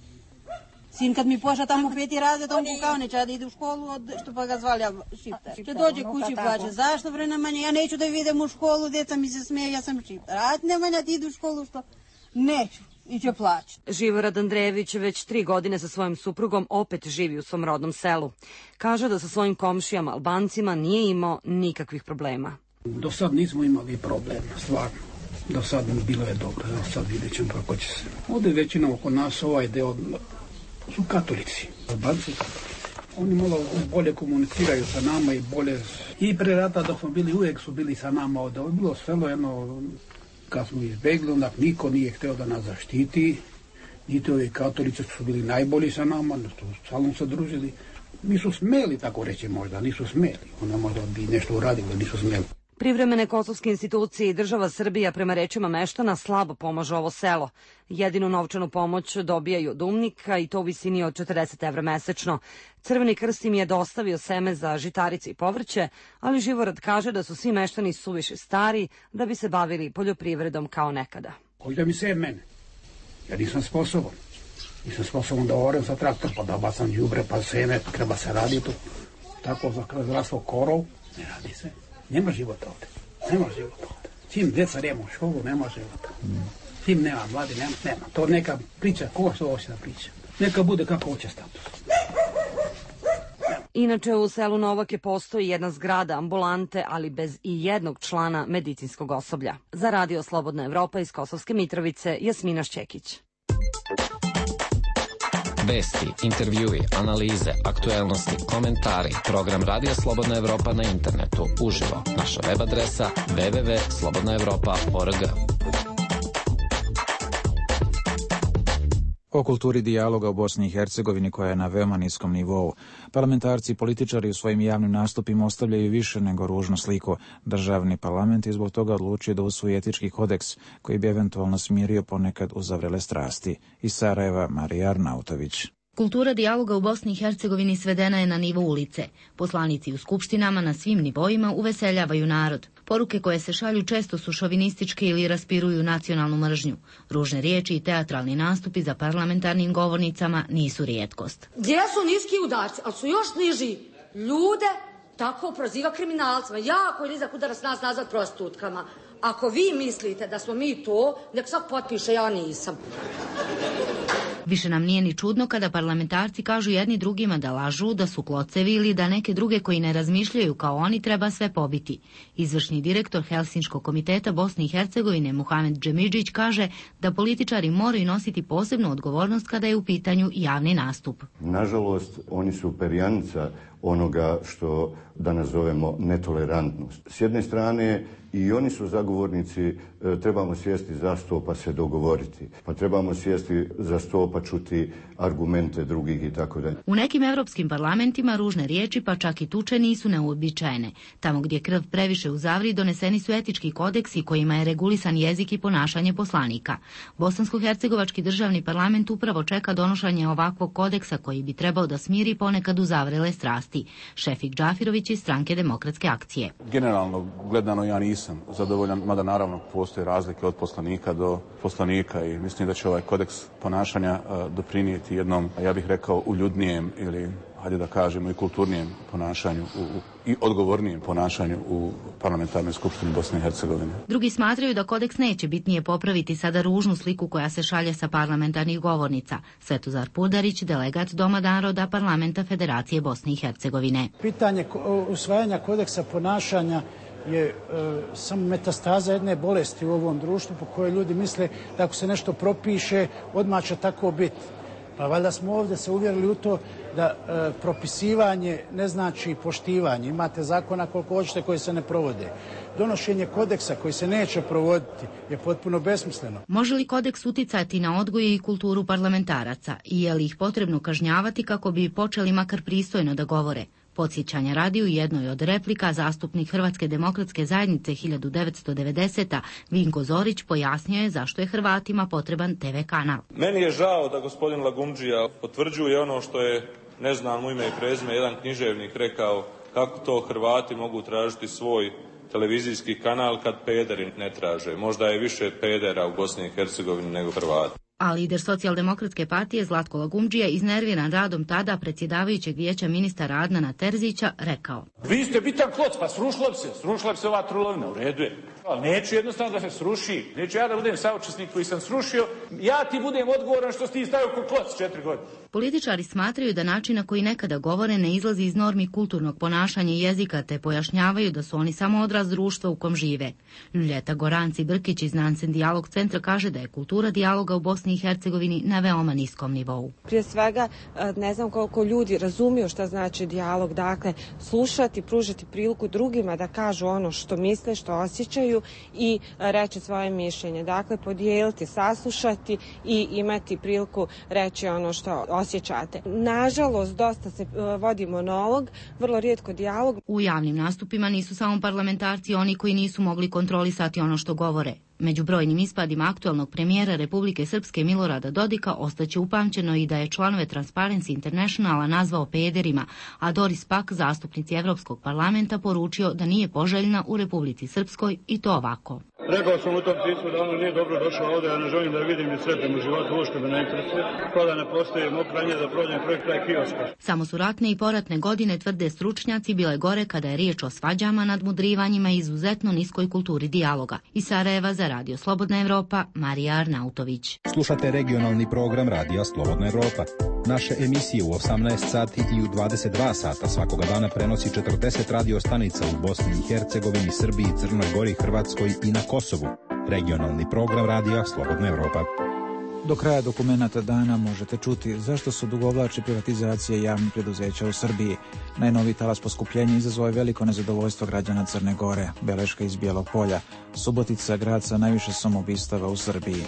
Sin kad mi pošla tamo 5. razred, on kao neće da ide u školu, što pa ga zvali Šiptar. Če dođe kući plaće, zašto bre Nemanja, ja neću da idem u školu, djeca mi se smeje, ja sam Šiptar. A Nemanja ti ide u školu, što? Neću, i će plaći. Živorad Andrejević već 3 godine sa svojim suprugom opet živi u svom rodnom selu. Kaže da sa svojim komšijama Albancima nije imao nikakvih problema. Do sad nismo imali problema, stvarno. Do sad bilo je dobro, sad vidjet ćemo kako će se. Ovdje većina oko nas ovaj deo su katolici, Albanci katolici. Oni malo bolje komuniciraju sa nama i bolje... I pre rata dok smo bili, uvijek su bili sa nama ovdje. Ovo je bilo selo jedno, kad smo izbjegli, onda niko nije htio da nas zaštiti. Niti ovi katolici su bili najbolji sa nama, stalno se družili. Nisu smeli, tako reći možda, nisu smeli. Onda možda bi nešto uradili, nisu smeli. Privremene kosovske institucije i država Srbija prema rečima meštana slabo pomažu ovo selo. Jedinu novčanu pomoć dobijaju od UMNIK-a i to u visini od 40 evra mesečno. Crveni krst im je dostavio seme za žitarice i povrće, ali Živorad kaže da su svi meštani suviše stari da bi se bavili poljoprivredom kao nekada. Hoće mi se mene. Ja nisam sposoban. Nisam sposoban da orem sa traktor, pa da bacam đubre, pa seme, treba se raditi. Tako zraslo korov, ne radi se. Nema života ovde. Nema života ovde. Čim djeca nema u školu, nema života. Čim nema mladi, nema. To neka priča, ko što hoće da priča. Neka bude kako hoće status. Inače, u selu Novake postoji jedna zgrada ambulante, ali bez i jednog člana medicinskog osoblja. Za Radio Slobodna Evropa iz Kosovske Mitrovice, Jasmina Šćekić. Vesti, intervjui, analize, aktuelnosti, komentari, program Radija Slobodna Evropa na internetu, uživo, naša web adresa www.slobodnaevropa.org. O kulturi dijaloga u Bosni i Hercegovini koja je na veoma niskom nivou. Parlamentarci i političari u svojim javnim nastupima ostavljaju više nego ružnu sliku. Državni parlament je zbog toga odlučio da usvoji etički kodeks koji bi eventualno smirio ponekad uzavrele strasti. Iz Sarajeva, Marija Arnautović. Kultura dijaloga u Bosni i Hercegovini svedena je na nivo ulice. Poslanici u skupštinama na svim nivoima uveseljavaju narod. Poruke koje se šalju često su šovinističke ili raspiruju nacionalnu mržnju. Ružne riječi i teatralni nastupi za parlamentarnim govornicama nisu rijetkost. Gdje su niski udarci, ali su još niži. Ljude tako proziva kriminalcima. Jako je nizak udarac nas nazvat prostitutkama. Ako vi mislite da smo mi to, nek svak potpiše, ja nisam. Više nam nije ni čudno kada parlamentarci kažu jedni drugima da lažu, da su klocevi ili da neke druge koji ne razmišljaju kao oni treba sve pobiti. Izvršni direktor Helsinškog komiteta Bosne i Hercegovine Muhamed Džemidžić kaže da političari moraju nositi posebnu odgovornost kada je u pitanju javni nastup. Nažalost, oni su perjanica onoga što da nazovemo netolerantnost. S jedne strane i oni su zagovornici, trebamo sjesti za sto pa se dogovoriti, pa trebamo sjesti za sto pa čuti argumente drugih i tako dalje. U nekim evropskim parlamentima ružne riječi pa čak i tuče nisu neuobičajene. Tamo gdje krv previše uzavri doneseni su etički kodeksi kojima je regulisan jezik i ponašanje poslanika. Bosansko-hercegovački državni parlament upravo čeka donošenje ovakvog kodeksa koji bi trebao da smiri ponekad uzavrele strasti. Šefik Džafirović iz Stranke demokratske akcije. Generalno gledano ja nisam zadovoljan, mada naravno postoje razlike od poslanika do poslanika i mislim da će ovaj kodeks ponašanja doprinijeti jednom, ja bih rekao, uljudnijem ili, hajde da kažemo, i kulturnijem ponašanju i odgovornijem ponašanju u parlamentarnoj skupštini Bosne i Hercegovine. Drugi smatraju da kodeks neće bitnije popraviti sada ružnu sliku koja se šalje sa parlamentarnih govornica. Svetozar Pudarić, delegat Doma naroda Parlamenta Federacije Bosne i Hercegovine. Pitanje usvajanja kodeksa ponašanja je samo metastaza jedne bolesti u ovom društvu po kojoj ljudi misle da ako se nešto propiše, odmah će tako biti. Pa valjda smo ovdje se uvjerili u to da propisivanje ne znači poštivanje. Imate zakona koliko hoćete koji se ne provode. Donošenje kodeksa koji se neće provoditi je potpuno besmisleno. Može li kodeks uticati na odgoj i kulturu parlamentaraca i je li ih potrebno kažnjavati kako bi počeli makar pristojno da govore? Podsjećanja radi u jednoj od replika zastupnik Hrvatske demokratske zajednice 1990. Vinko Zorić pojasnio je zašto je Hrvatima potreban TV kanal. Meni je žao da gospodin Lagumdžija potvrđuje ono što je, ne znam u ime i prezime, jedan književnik rekao, kako to Hrvati mogu tražiti svoj televizijski kanal kad pederi ne traže. Možda je više pedera u Bosni i Hercegovini nego Hrvati. A lider socijaldemokratske partije Zlatko Lagumdžija, iznerviran radom tada predsjedavajućeg vijeća ministara Adnana Terzića, rekao: Vi ste bitan kloc, pa srušila bi se ova trulovina, u redu je. Ali neću jednostavno da se sruši, neću ja da budem saučesnik koji sam srušio, ja ti budem odgovoran što si ti stavio ko kloc 4 godine. Političari smatraju da način na koji nekada govore ne izlazi iz normi kulturnog ponašanja i jezika, te pojašnjavaju da su oni samo odraz društva u kom žive. Ljuljeta Goranci-Brkić iz Nansen dijalog centra kaže da je kultura dijaloga u Bosni i Hercegovini na veoma niskom nivou. Prije svega, ne znam koliko ljudi razumiju šta znači dijalog, dakle, slušati, pružiti priliku drugima da kažu ono što misle, što osjećaju i reći svoje mišljenje. Dakle, podijeliti, saslušati i imati priliku reći ono što osjećate. Nažalost, dosta se vodi monolog, vrlo rijetko dijalog. U javnim nastupima nisu samo parlamentarci oni koji nisu mogli kontrolisati ono što govore. Među brojnim ispadima aktualnog premijera Republike Srpske Milorada Dodika ostaće upamćeno i da je članove Transparency Internationala nazvao pederima, a Doris Pack, zastupnici Evropskog parlamenta, poručio da nije poželjna u Republici Srpskoj i to ovako. Rekao sam u tom pismu da ono nije dobro došao ovde, ja ne želim da vidim ni sretem u životu, uopšte me ne interesuje. To da ne postoji mokranje da prođem projekt kraj kioska. Samo su ratne i poratne godine, tvrde stručnjaci, bile gore kada je riječ o svađama, nadmudrivanjima i izuzetno niskoj kulturi dijaloga. Iz Sarajeva za Radio Slobodna Evropa, Marija Arnautović. Slušate regionalni program Radija Slobodna Evropa. Naše emisije u 18 sati i u 22 sata svakoga dana prenosi 40 radio stanica u Bosni i Hercegovini, Srbiji, Crnoj Gori, Hrvatskoj i na Kosovu. Regionalni program Radija Slobodna Evropa. Do kraja dokumenata dana možete čuti zašto su odugovlači privatizacije javnih preduzeća u Srbiji. Najnoviji talas poskupljenja izazvao je veliko nezadovoljstvo građana Crne Gore. Beleška iz Bijelog Polja. Subotica, grad sa najviše samoubistava u Srbiji.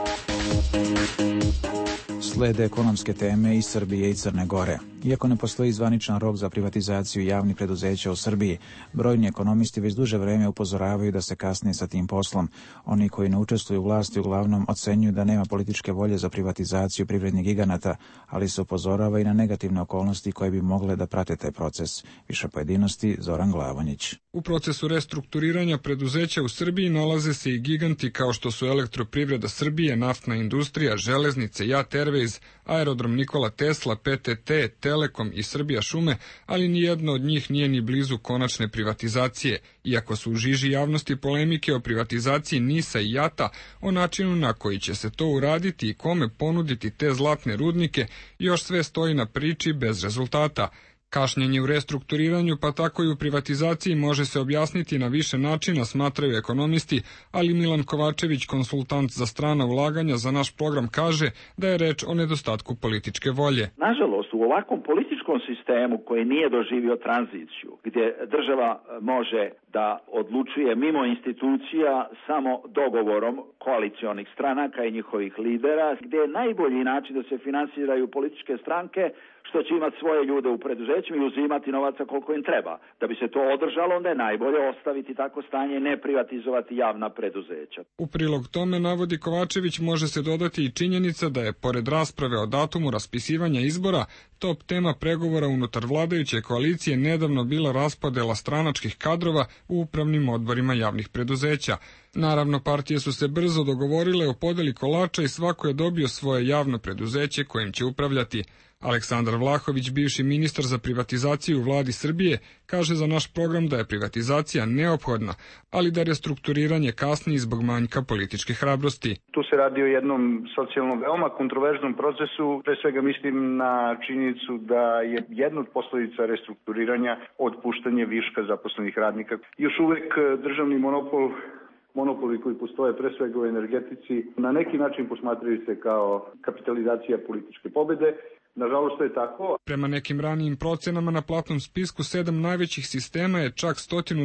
Slede ekonomske teme iz Srbije i Crne Gore. Iako ne postoji zvaničan rok za privatizaciju javnih preduzeća u Srbiji, brojni ekonomisti već duže vreme upozoravaju da se kasni sa tim poslom. Oni koji ne učestvuju u vlasti uglavnom ocenjuju da nema političke volje za privatizaciju privrednih giganata, ali se upozorava i na negativne okolnosti koje bi mogle da prate taj proces. Više pojedinosti, Zoran Glavonjić. U procesu restrukturiranja preduzeća u Srbiji nalaze se i giganti kao što su Elektroprivreda Srbije, Naftna industrija, Železnice, JAT Airways, Aerodrom Nikola Tesla, PTT, Telekom i Srbija šume, ali nijedno od njih nije ni blizu konačne privatizacije, iako su u žiži javnosti polemike o privatizaciji NIS-a i JAT-a, o načinu na koji će se to uraditi i kome ponuditi te zlatne rudnike, još sve stoji na priči bez rezultata. Kašnjenje u restrukturiranju, pa tako i u privatizaciji, može se objasniti na više načina, smatraju ekonomisti, ali Milan Kovačević, konsultant za strana ulaganja za naš program, kaže da je reč o nedostatku političke volje. Nažalost, u ovakvom političkom sistemu koji nije doživio tranziciju, gdje država može da odlučuje mimo institucija samo dogovorom koalicionih stranaka i njihovih lidera, gdje je najbolji način da se finansiraju političke stranke, što će imati svoje ljude u preduzećima i uzimati novaca koliko im treba. Da bi se to održalo, onda je najbolje ostaviti tako stanje i ne privatizovati javna preduzeća. U prilog tome, navodi Kovačević, može se dodati i činjenica da je, pored rasprave o datumu raspisivanja izbora, top tema pregovora unutar vladajuće koalicije nedavno bila raspodela stranačkih kadrova u upravnim odborima javnih preduzeća. Naravno, partije su se brzo dogovorile o podeli kolača i svako je dobio svoje javno preduzeće kojim će upravljati. Aleksandar Vlahović, bivši ministar za privatizaciju u vladi Srbije, kaže za naš program da je privatizacija neophodna, ali da restrukturiranje kasni zbog manjka političke hrabrosti. Tu se radi o jednom socijalno veoma kontroverznom procesu, pre svega mislim na činjenicu da je jedna od posljedica restrukturiranja otpuštanje viška zaposlenih radnika. Još uvek državni monopoli koji postoje pre svega u energetici na neki način posmatraju se kao kapitalizacija političke pobede. Nažalost, to je tako. Prema nekim ranijim procenama na platnom spisku 7 najvećih sistema je čak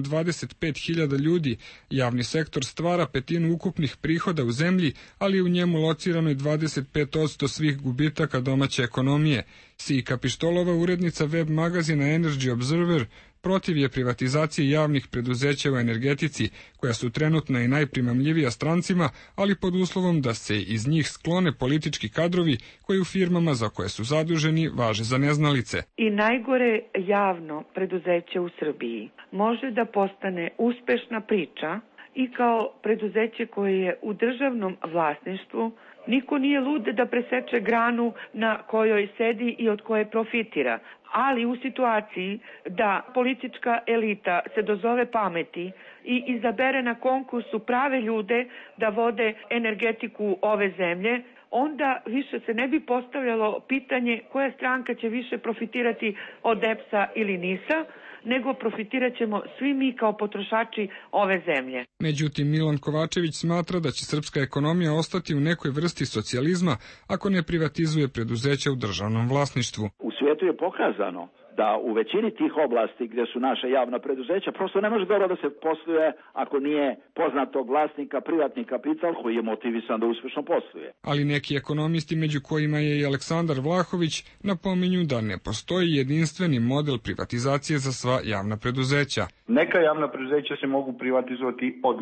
125.000 ljudi. Javni sektor stvara petinu ukupnih prihoda u zemlji, ali u njemu locirano i 25% svih gubitaka domaće ekonomije. Sika Pištolova, urednica web magazina Energy Observer, protiv je privatizacije javnih preduzeća u energetici, koja su trenutno i najprimamljivija strancima, ali pod uslovom da se iz njih sklone politički kadrovi koji u firmama za koje su zaduženi važe za neznalice. I najgore javno preduzeće u Srbiji može da postane uspešna priča i kao preduzeće koje je u državnom vlasništvu. Niko nije lud da preseče granu na kojoj sedi i od koje profitira, ali u situaciji da politička elita se dozove pameti i izabere na konkursu prave ljude da vode energetiku ove zemlje, onda više se ne bi postavljalo pitanje koja stranka će više profitirati od EPS-a ili NIS-a, nego profitirat ćemo svi mi kao potrošači ove zemlje. Međutim, Milan Kovačević smatra da će srpska ekonomija ostati u nekoj vrsti socijalizma ako ne privatizuje preduzeća u državnom vlasništvu. U svijetu je pokazano da u većini tih oblasti gdje su naša javna preduzeća prosto ne može dobro da se posluje ako nije poznatog vlasnika, privatni kapital koji je motivisan da uspješno posluje. Ali neki ekonomisti, među kojima je i Aleksandar Vlahović, napominju da ne postoji jedinstveni model privatizacije za sva javna preduzeća. Neka javna preduzeća se mogu privatizovati odmah,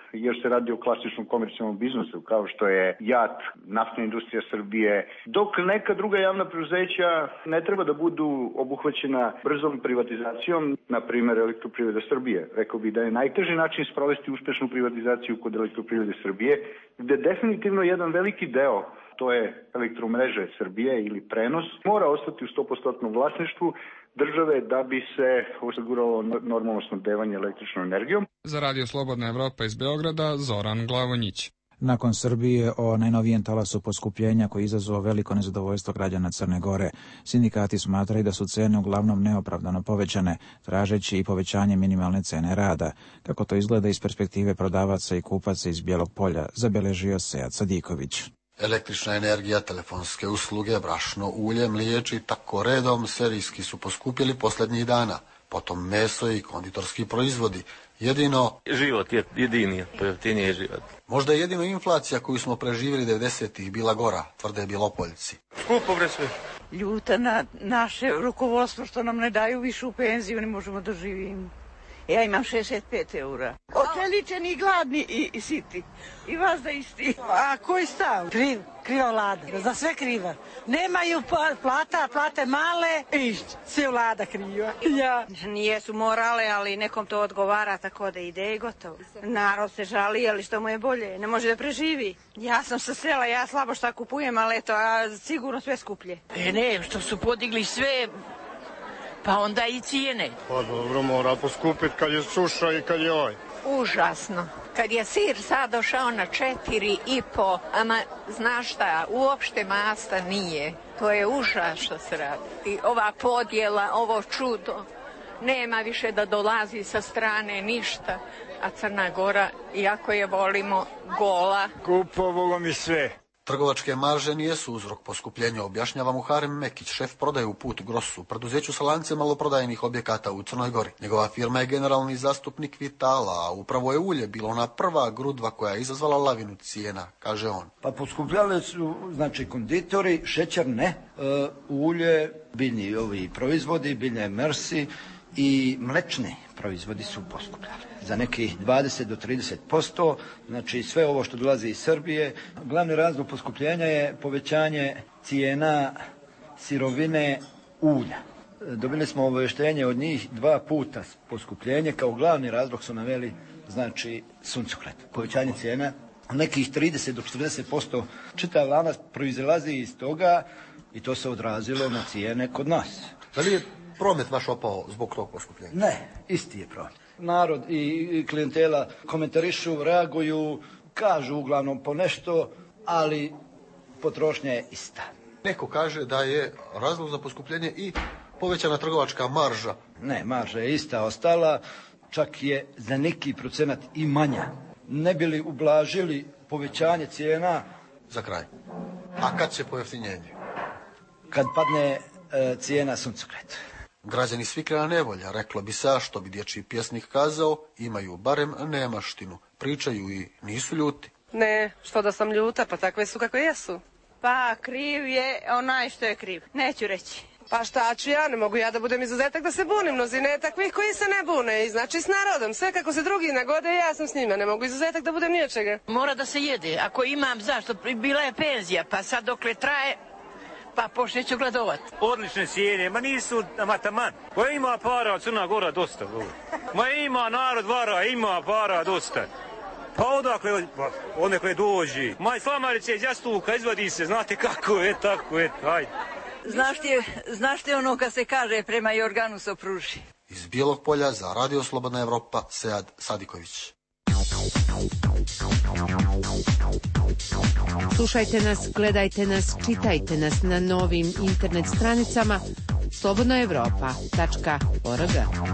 jer se radi o klasičnom komercijalnom biznisu, kao što je JAT, naftna industrija Srbije, dok neka druga javna preduzeća ne treba da budu obuhvaćena brzom privatizacijom, na primjer Elektroprivreda Srbije. Rekao bih da je najteži način sprovesti uspešnu privatizaciju kod Elektroprivrede Srbije, gde definitivno jedan veliki deo, to je elektromreže Srbije ili prenos, mora ostati u 100% vlasništvu države da bi se osiguralo normalno snabdevanje električnom energijom. Za Radio Slobodna Evropa iz Beograda, Zoran Glavonjić. Nakon Srbije o najnovijem talasu poskupljenja koji izazvao veliko nezadovoljstvo građana Crne Gore, sindikati smatraju da su cene uglavnom neopravdano povećane, tražeći i povećanje minimalne cene rada. Kako to izgleda iz perspektive prodavaca i kupaca iz Bijelog Polja, zabeležio Sead Sadiković. Električna energija, telefonske usluge, brašno, ulje, mliječi, tako redom serijski su poskupili posljednjih dana. Potom meso i konditorski proizvodi. Jedino... Život je jedini, pojeftinije život. Možda je jedino inflacija koju smo preživjeli 90-ih bila gora, tvrde Bjelopoljci. Skupo bre sve. Ljuta na naše rukovodstvo što nam ne daju višu penziju, ne možemo da živimo. Ja imam 65 eura. Očeličeni i gladni i siti. I vas da isti. A koji stav? Kriva vlada. Za sve kriva. Nemaju plata, plate male. Sve vlada kriva. Ja. Nijesu morale, ali nekom to odgovara, tako da ide i gotovo. Narod se žali, ali što mu je bolje. Ne može da preživi. Ja sam sa sela, ja slabo šta kupujem, ali eto, a sigurno sve skuplje. Ne, što su podigli sve... Pa onda i cijene. Pa dobro, mora poskupiti kad je suša i kad je oj. Užasno. Kad je sir sad došao na 4,5, ama znaš šta, uopšte masta nije. To je užas što se radi. I ova podjela, ovo čudo, nema više da dolazi sa strane ništa. A Crna Gora, iako je volimo, gola. Kupovalo mi sve. Trgovačke marže nijesu uzrok poskupljenja, objašnjava Muharem Mekić, šef prodaje u Put Grosu, preduzeću sa lancem maloprodajnih objekata u Crnoj Gori. Njegova firma je generalni zastupnik Vitala, a upravo je ulje bilo ona prva grudva koja je izazvala lavinu cijena, kaže on. Pa poskupljali su, znači, konditori, šećer ne, ulje, biljni ovi proizvodi, biljne mersi i mlečni proizvodi su poskupljali za nekih 20 do 30%, znači sve ovo što dolazi iz Srbije. Glavni razlog poskupljenja je povećanje cijena sirovine ulja. Dobili smo obavještenje od njih 2 puta poskupljenje, kao glavni razlog su naveli, znači, suncokret. Povećanje cijena nekih 30 do 40%. Čitav lanac proizilazi iz toga i to se odrazilo na cijene kod nas. Da li je promet vaš opao zbog tog poskupljenja? Ne, isti je promet. Narod i klijentela komentarišu, reaguju, kažu uglavnom po nešto, ali potrošnja je ista. Neko kaže da je razlog za poskupljenje i povećana trgovačka marža. Ne, marža je ista ostala, čak je za neki procenat i manja. Ne bi li ublažili povećanje cijena? Za kraj. A kad će pojeftinjenje? Kad padne cijena suncokreta. Građani Svikljana nevolja, reklo bi se, što bi dječji pjesnik kazao, imaju barem nemaštinu, pričaju i nisu ljuti. Ne, što da sam ljuta, pa takve su kako jesu. Pa kriv je onaj što je kriv, neću reći. Pa šta ću ja, ne mogu ja da budem izuzetak da se bunim, mnozine je takvih koji se ne bune, i znači s narodom, sve kako se drugi nagode, ja sam s njima, ne mogu izuzetak da budem ni od čega. Mora da se jede, ako imam zašto, bila je penzija, pa sad dokle traje, pa počneću gladovat. Odlične cijene, ma nisu taman. Ma ima para, Crna Gora dosta. Ma ima narod vara, ima para dosta. Pa odakle dođi. Ma slamarice iz jastuka, izvadi se, znate kako je, tako je, ajde. Znaš ti ono kad se kaže prema Jorganu sopruži. Iz Bijelog Polja za Radio Slobodna Evropa, Sead Sadiković. Slušajte nas, gledajte nas, čitajte nas na novim internet stranicama slobodnaevropa.org.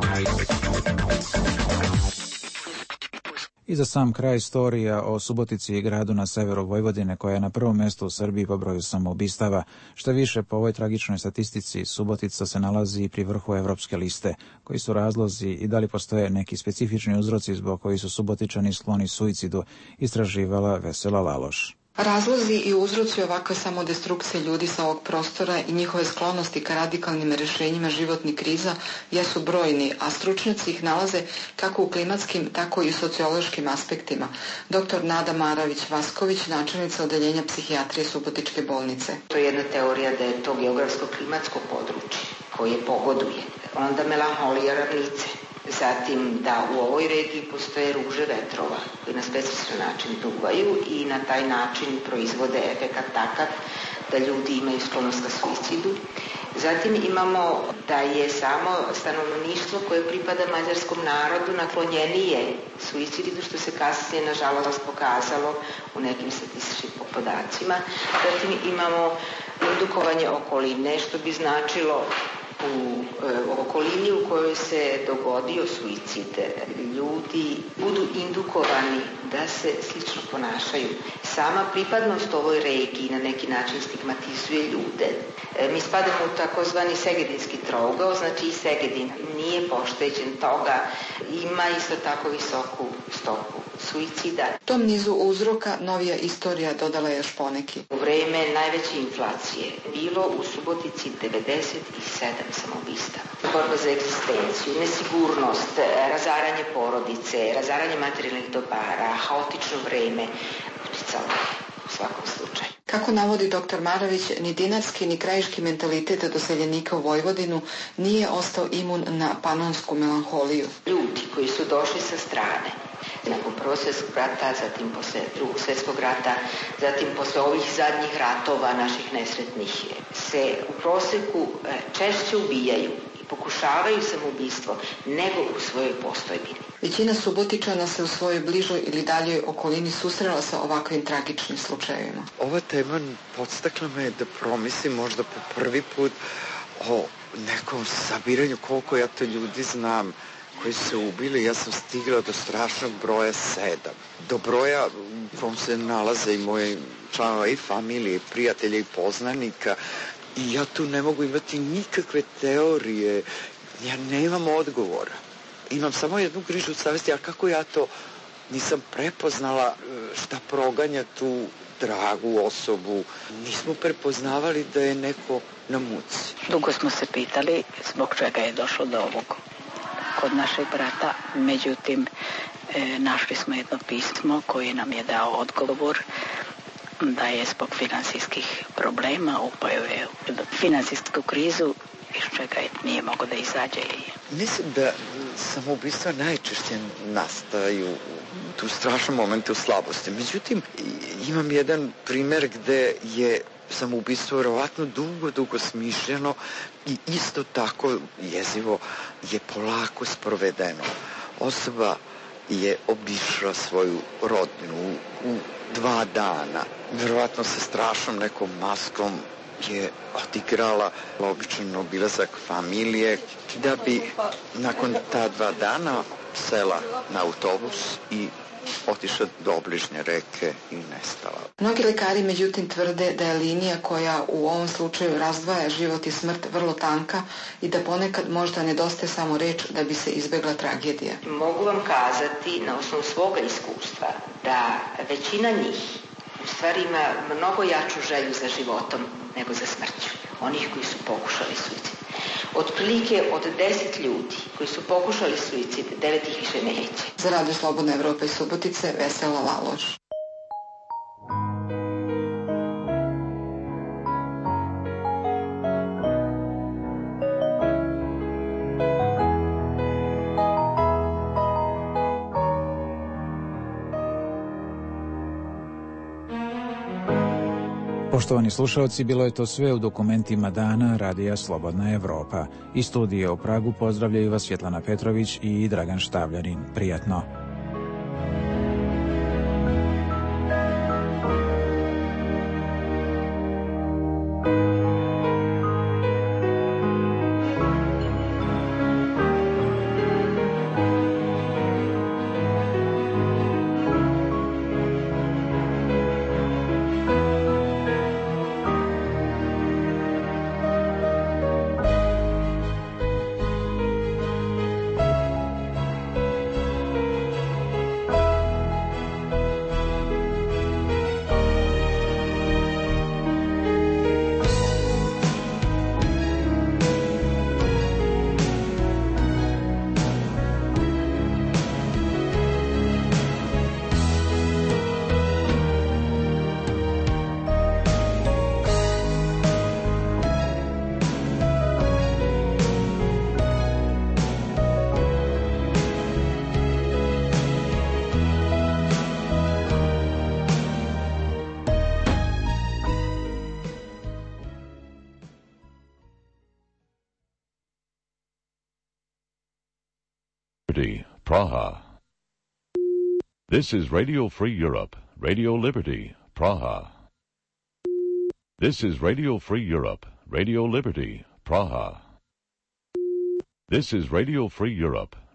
I za sam kraj istorija o Subotici i gradu na severu Vojvodine koja je na prvom mjestu u Srbiji po broju samoubistava. Što više, po ovoj tragičnoj statistici, Subotica se nalazi pri vrhu evropske liste. Koji su razlozi i da li postoje neki specifični uzroci zbog koji su Subotičani skloni suicidu, istraživala Vesela Laloš. Razlozi i uzroci ovakve samodestrukcije ljudi sa ovog prostora i njihove sklonosti ka radikalnim rješenjima životnih kriza jesu brojni, a stručnjaci ih nalaze kako u klimatskim, tako i u sociološkim aspektima. Dr. Nada Maravić-Vasković, načelnica odeljenja psihijatrije Subotičke bolnice. To je jedna teorija da je to geografsko-klimatsko područje koje pogoduje. Onda melanholija ravnice. Zatim da u ovoj regiji postoje ruže vetrova koji na specifičan način duvaju i na taj način proizvode efekat takav da ljudi imaju sklonost ka suicidu. Zatim imamo da je samo stanovništvo koje pripada mađarskom narodu naklonjenije suicidu, što se kasnije nažalost pokazalo u nekim statističkim podacima. Zatim imamo indukovanje okoline, što bi značilo u okolini u kojoj se dogodio suicid ljudi budu indukovani da se slično ponašaju. Sama pripadnost ovoj regiji na neki način stigmatizuje ljude. Mi spadamo u takozvani segedinski trougao, znači i Segedin nije pošteđen toga, ima isto tako visoku stopu suicida. Tom nizu uzroka novija istorija dodala je još poneki. U vreme najveće inflacije bilo u Subotici 97 samoubistava. Borba za egzistenciju, nesigurnost, razaranje porodice, razaranje materijalnih dobara, haotično vreme, uticalo u svakom slučaju. Kako navodi dr. Maravić, ni dinarski ni krajiški mentalitet doseljenika u Vojvodinu nije ostao imun na panonsku melanholiju. Ljudi koji su došli sa strane, nakon Prvog svjetskog rata, zatim posle Drugog svjetskog rata, zatim posle ovih zadnjih ratova naših nesretnih, se u proseku češće ubijaju i pokušavaju samoubistvo nego u svojoj postojbini. Većina Subotičana se u svojoj bližoj ili daljoj okolini susrela sa ovakvim tragičnim slučajevima. Ova tema podstakla me da promislim možda po prvi put o nekom sabiranju koliko ja to ljudi znam koji su se ubili. Ja sam stigla do strašnog broja 7. Do broja u kom se nalaze i moji članova i familije, i prijatelja i poznanika. I ja tu ne mogu imati nikakve teorije. Ja nemam odgovora. Imam samo jednu grižu savjesti, a kako ja to nisam prepoznala šta proganja tu dragu osobu. Nismo prepoznavali da je neko na muci. Dugo smo se pitali zbog čega je došlo do ovog kod našeg brata. Međutim, našli smo jedno pismo koje nam je dao odgovor da je zbog finansijskih problema upao je u finansijsku krizu iz čega nije mogao da izađe. Mislim da samoubistva najčešće nastaju u strašnom momentu slabosti. Međutim, imam jedan primer gde je samoubistvo vjerovatno dugo smišljeno i isto tako jezivo je polako sprovedeno. Osoba je obišla svoju rodbinu u 2 dana. Vjerovatno sa strašnom nekom maskom je odigrala običan obilazak familije da bi nakon ta 2 dana sela na autobus i otišla do obližnje reke i nestala. Mnogi lekari međutim tvrde da je linija koja u ovom slučaju razdvaja život i smrt vrlo tanka i da ponekad možda nedostaje samo reč da bi se izbjegla tragedija. Mogu vam kazati na osnovu svoga iskustva da većina njih u stvari ima mnogo jaču želju za životom nego za smrću. Onih koji su pokušali suicid. Otprilike od 10 ljudi koji su pokušali suicid, 9 ih više neće. Za Radio Slobodna Evropa iz Subotice, Vesela Laloš. Poštovani slušalci, bilo je to sve u dokumentima dana Radija Slobodna Evropa. Iz studija u Pragu pozdravljaju vas Svjetlana Petrović i Dragan Štavljarin. Prijatno. Liberty, Praha. This is Radio Free Europe, Radio Liberty, Praha. This is Radio Free Europe, Radio Liberty, Praha. This is Radio Free Europe,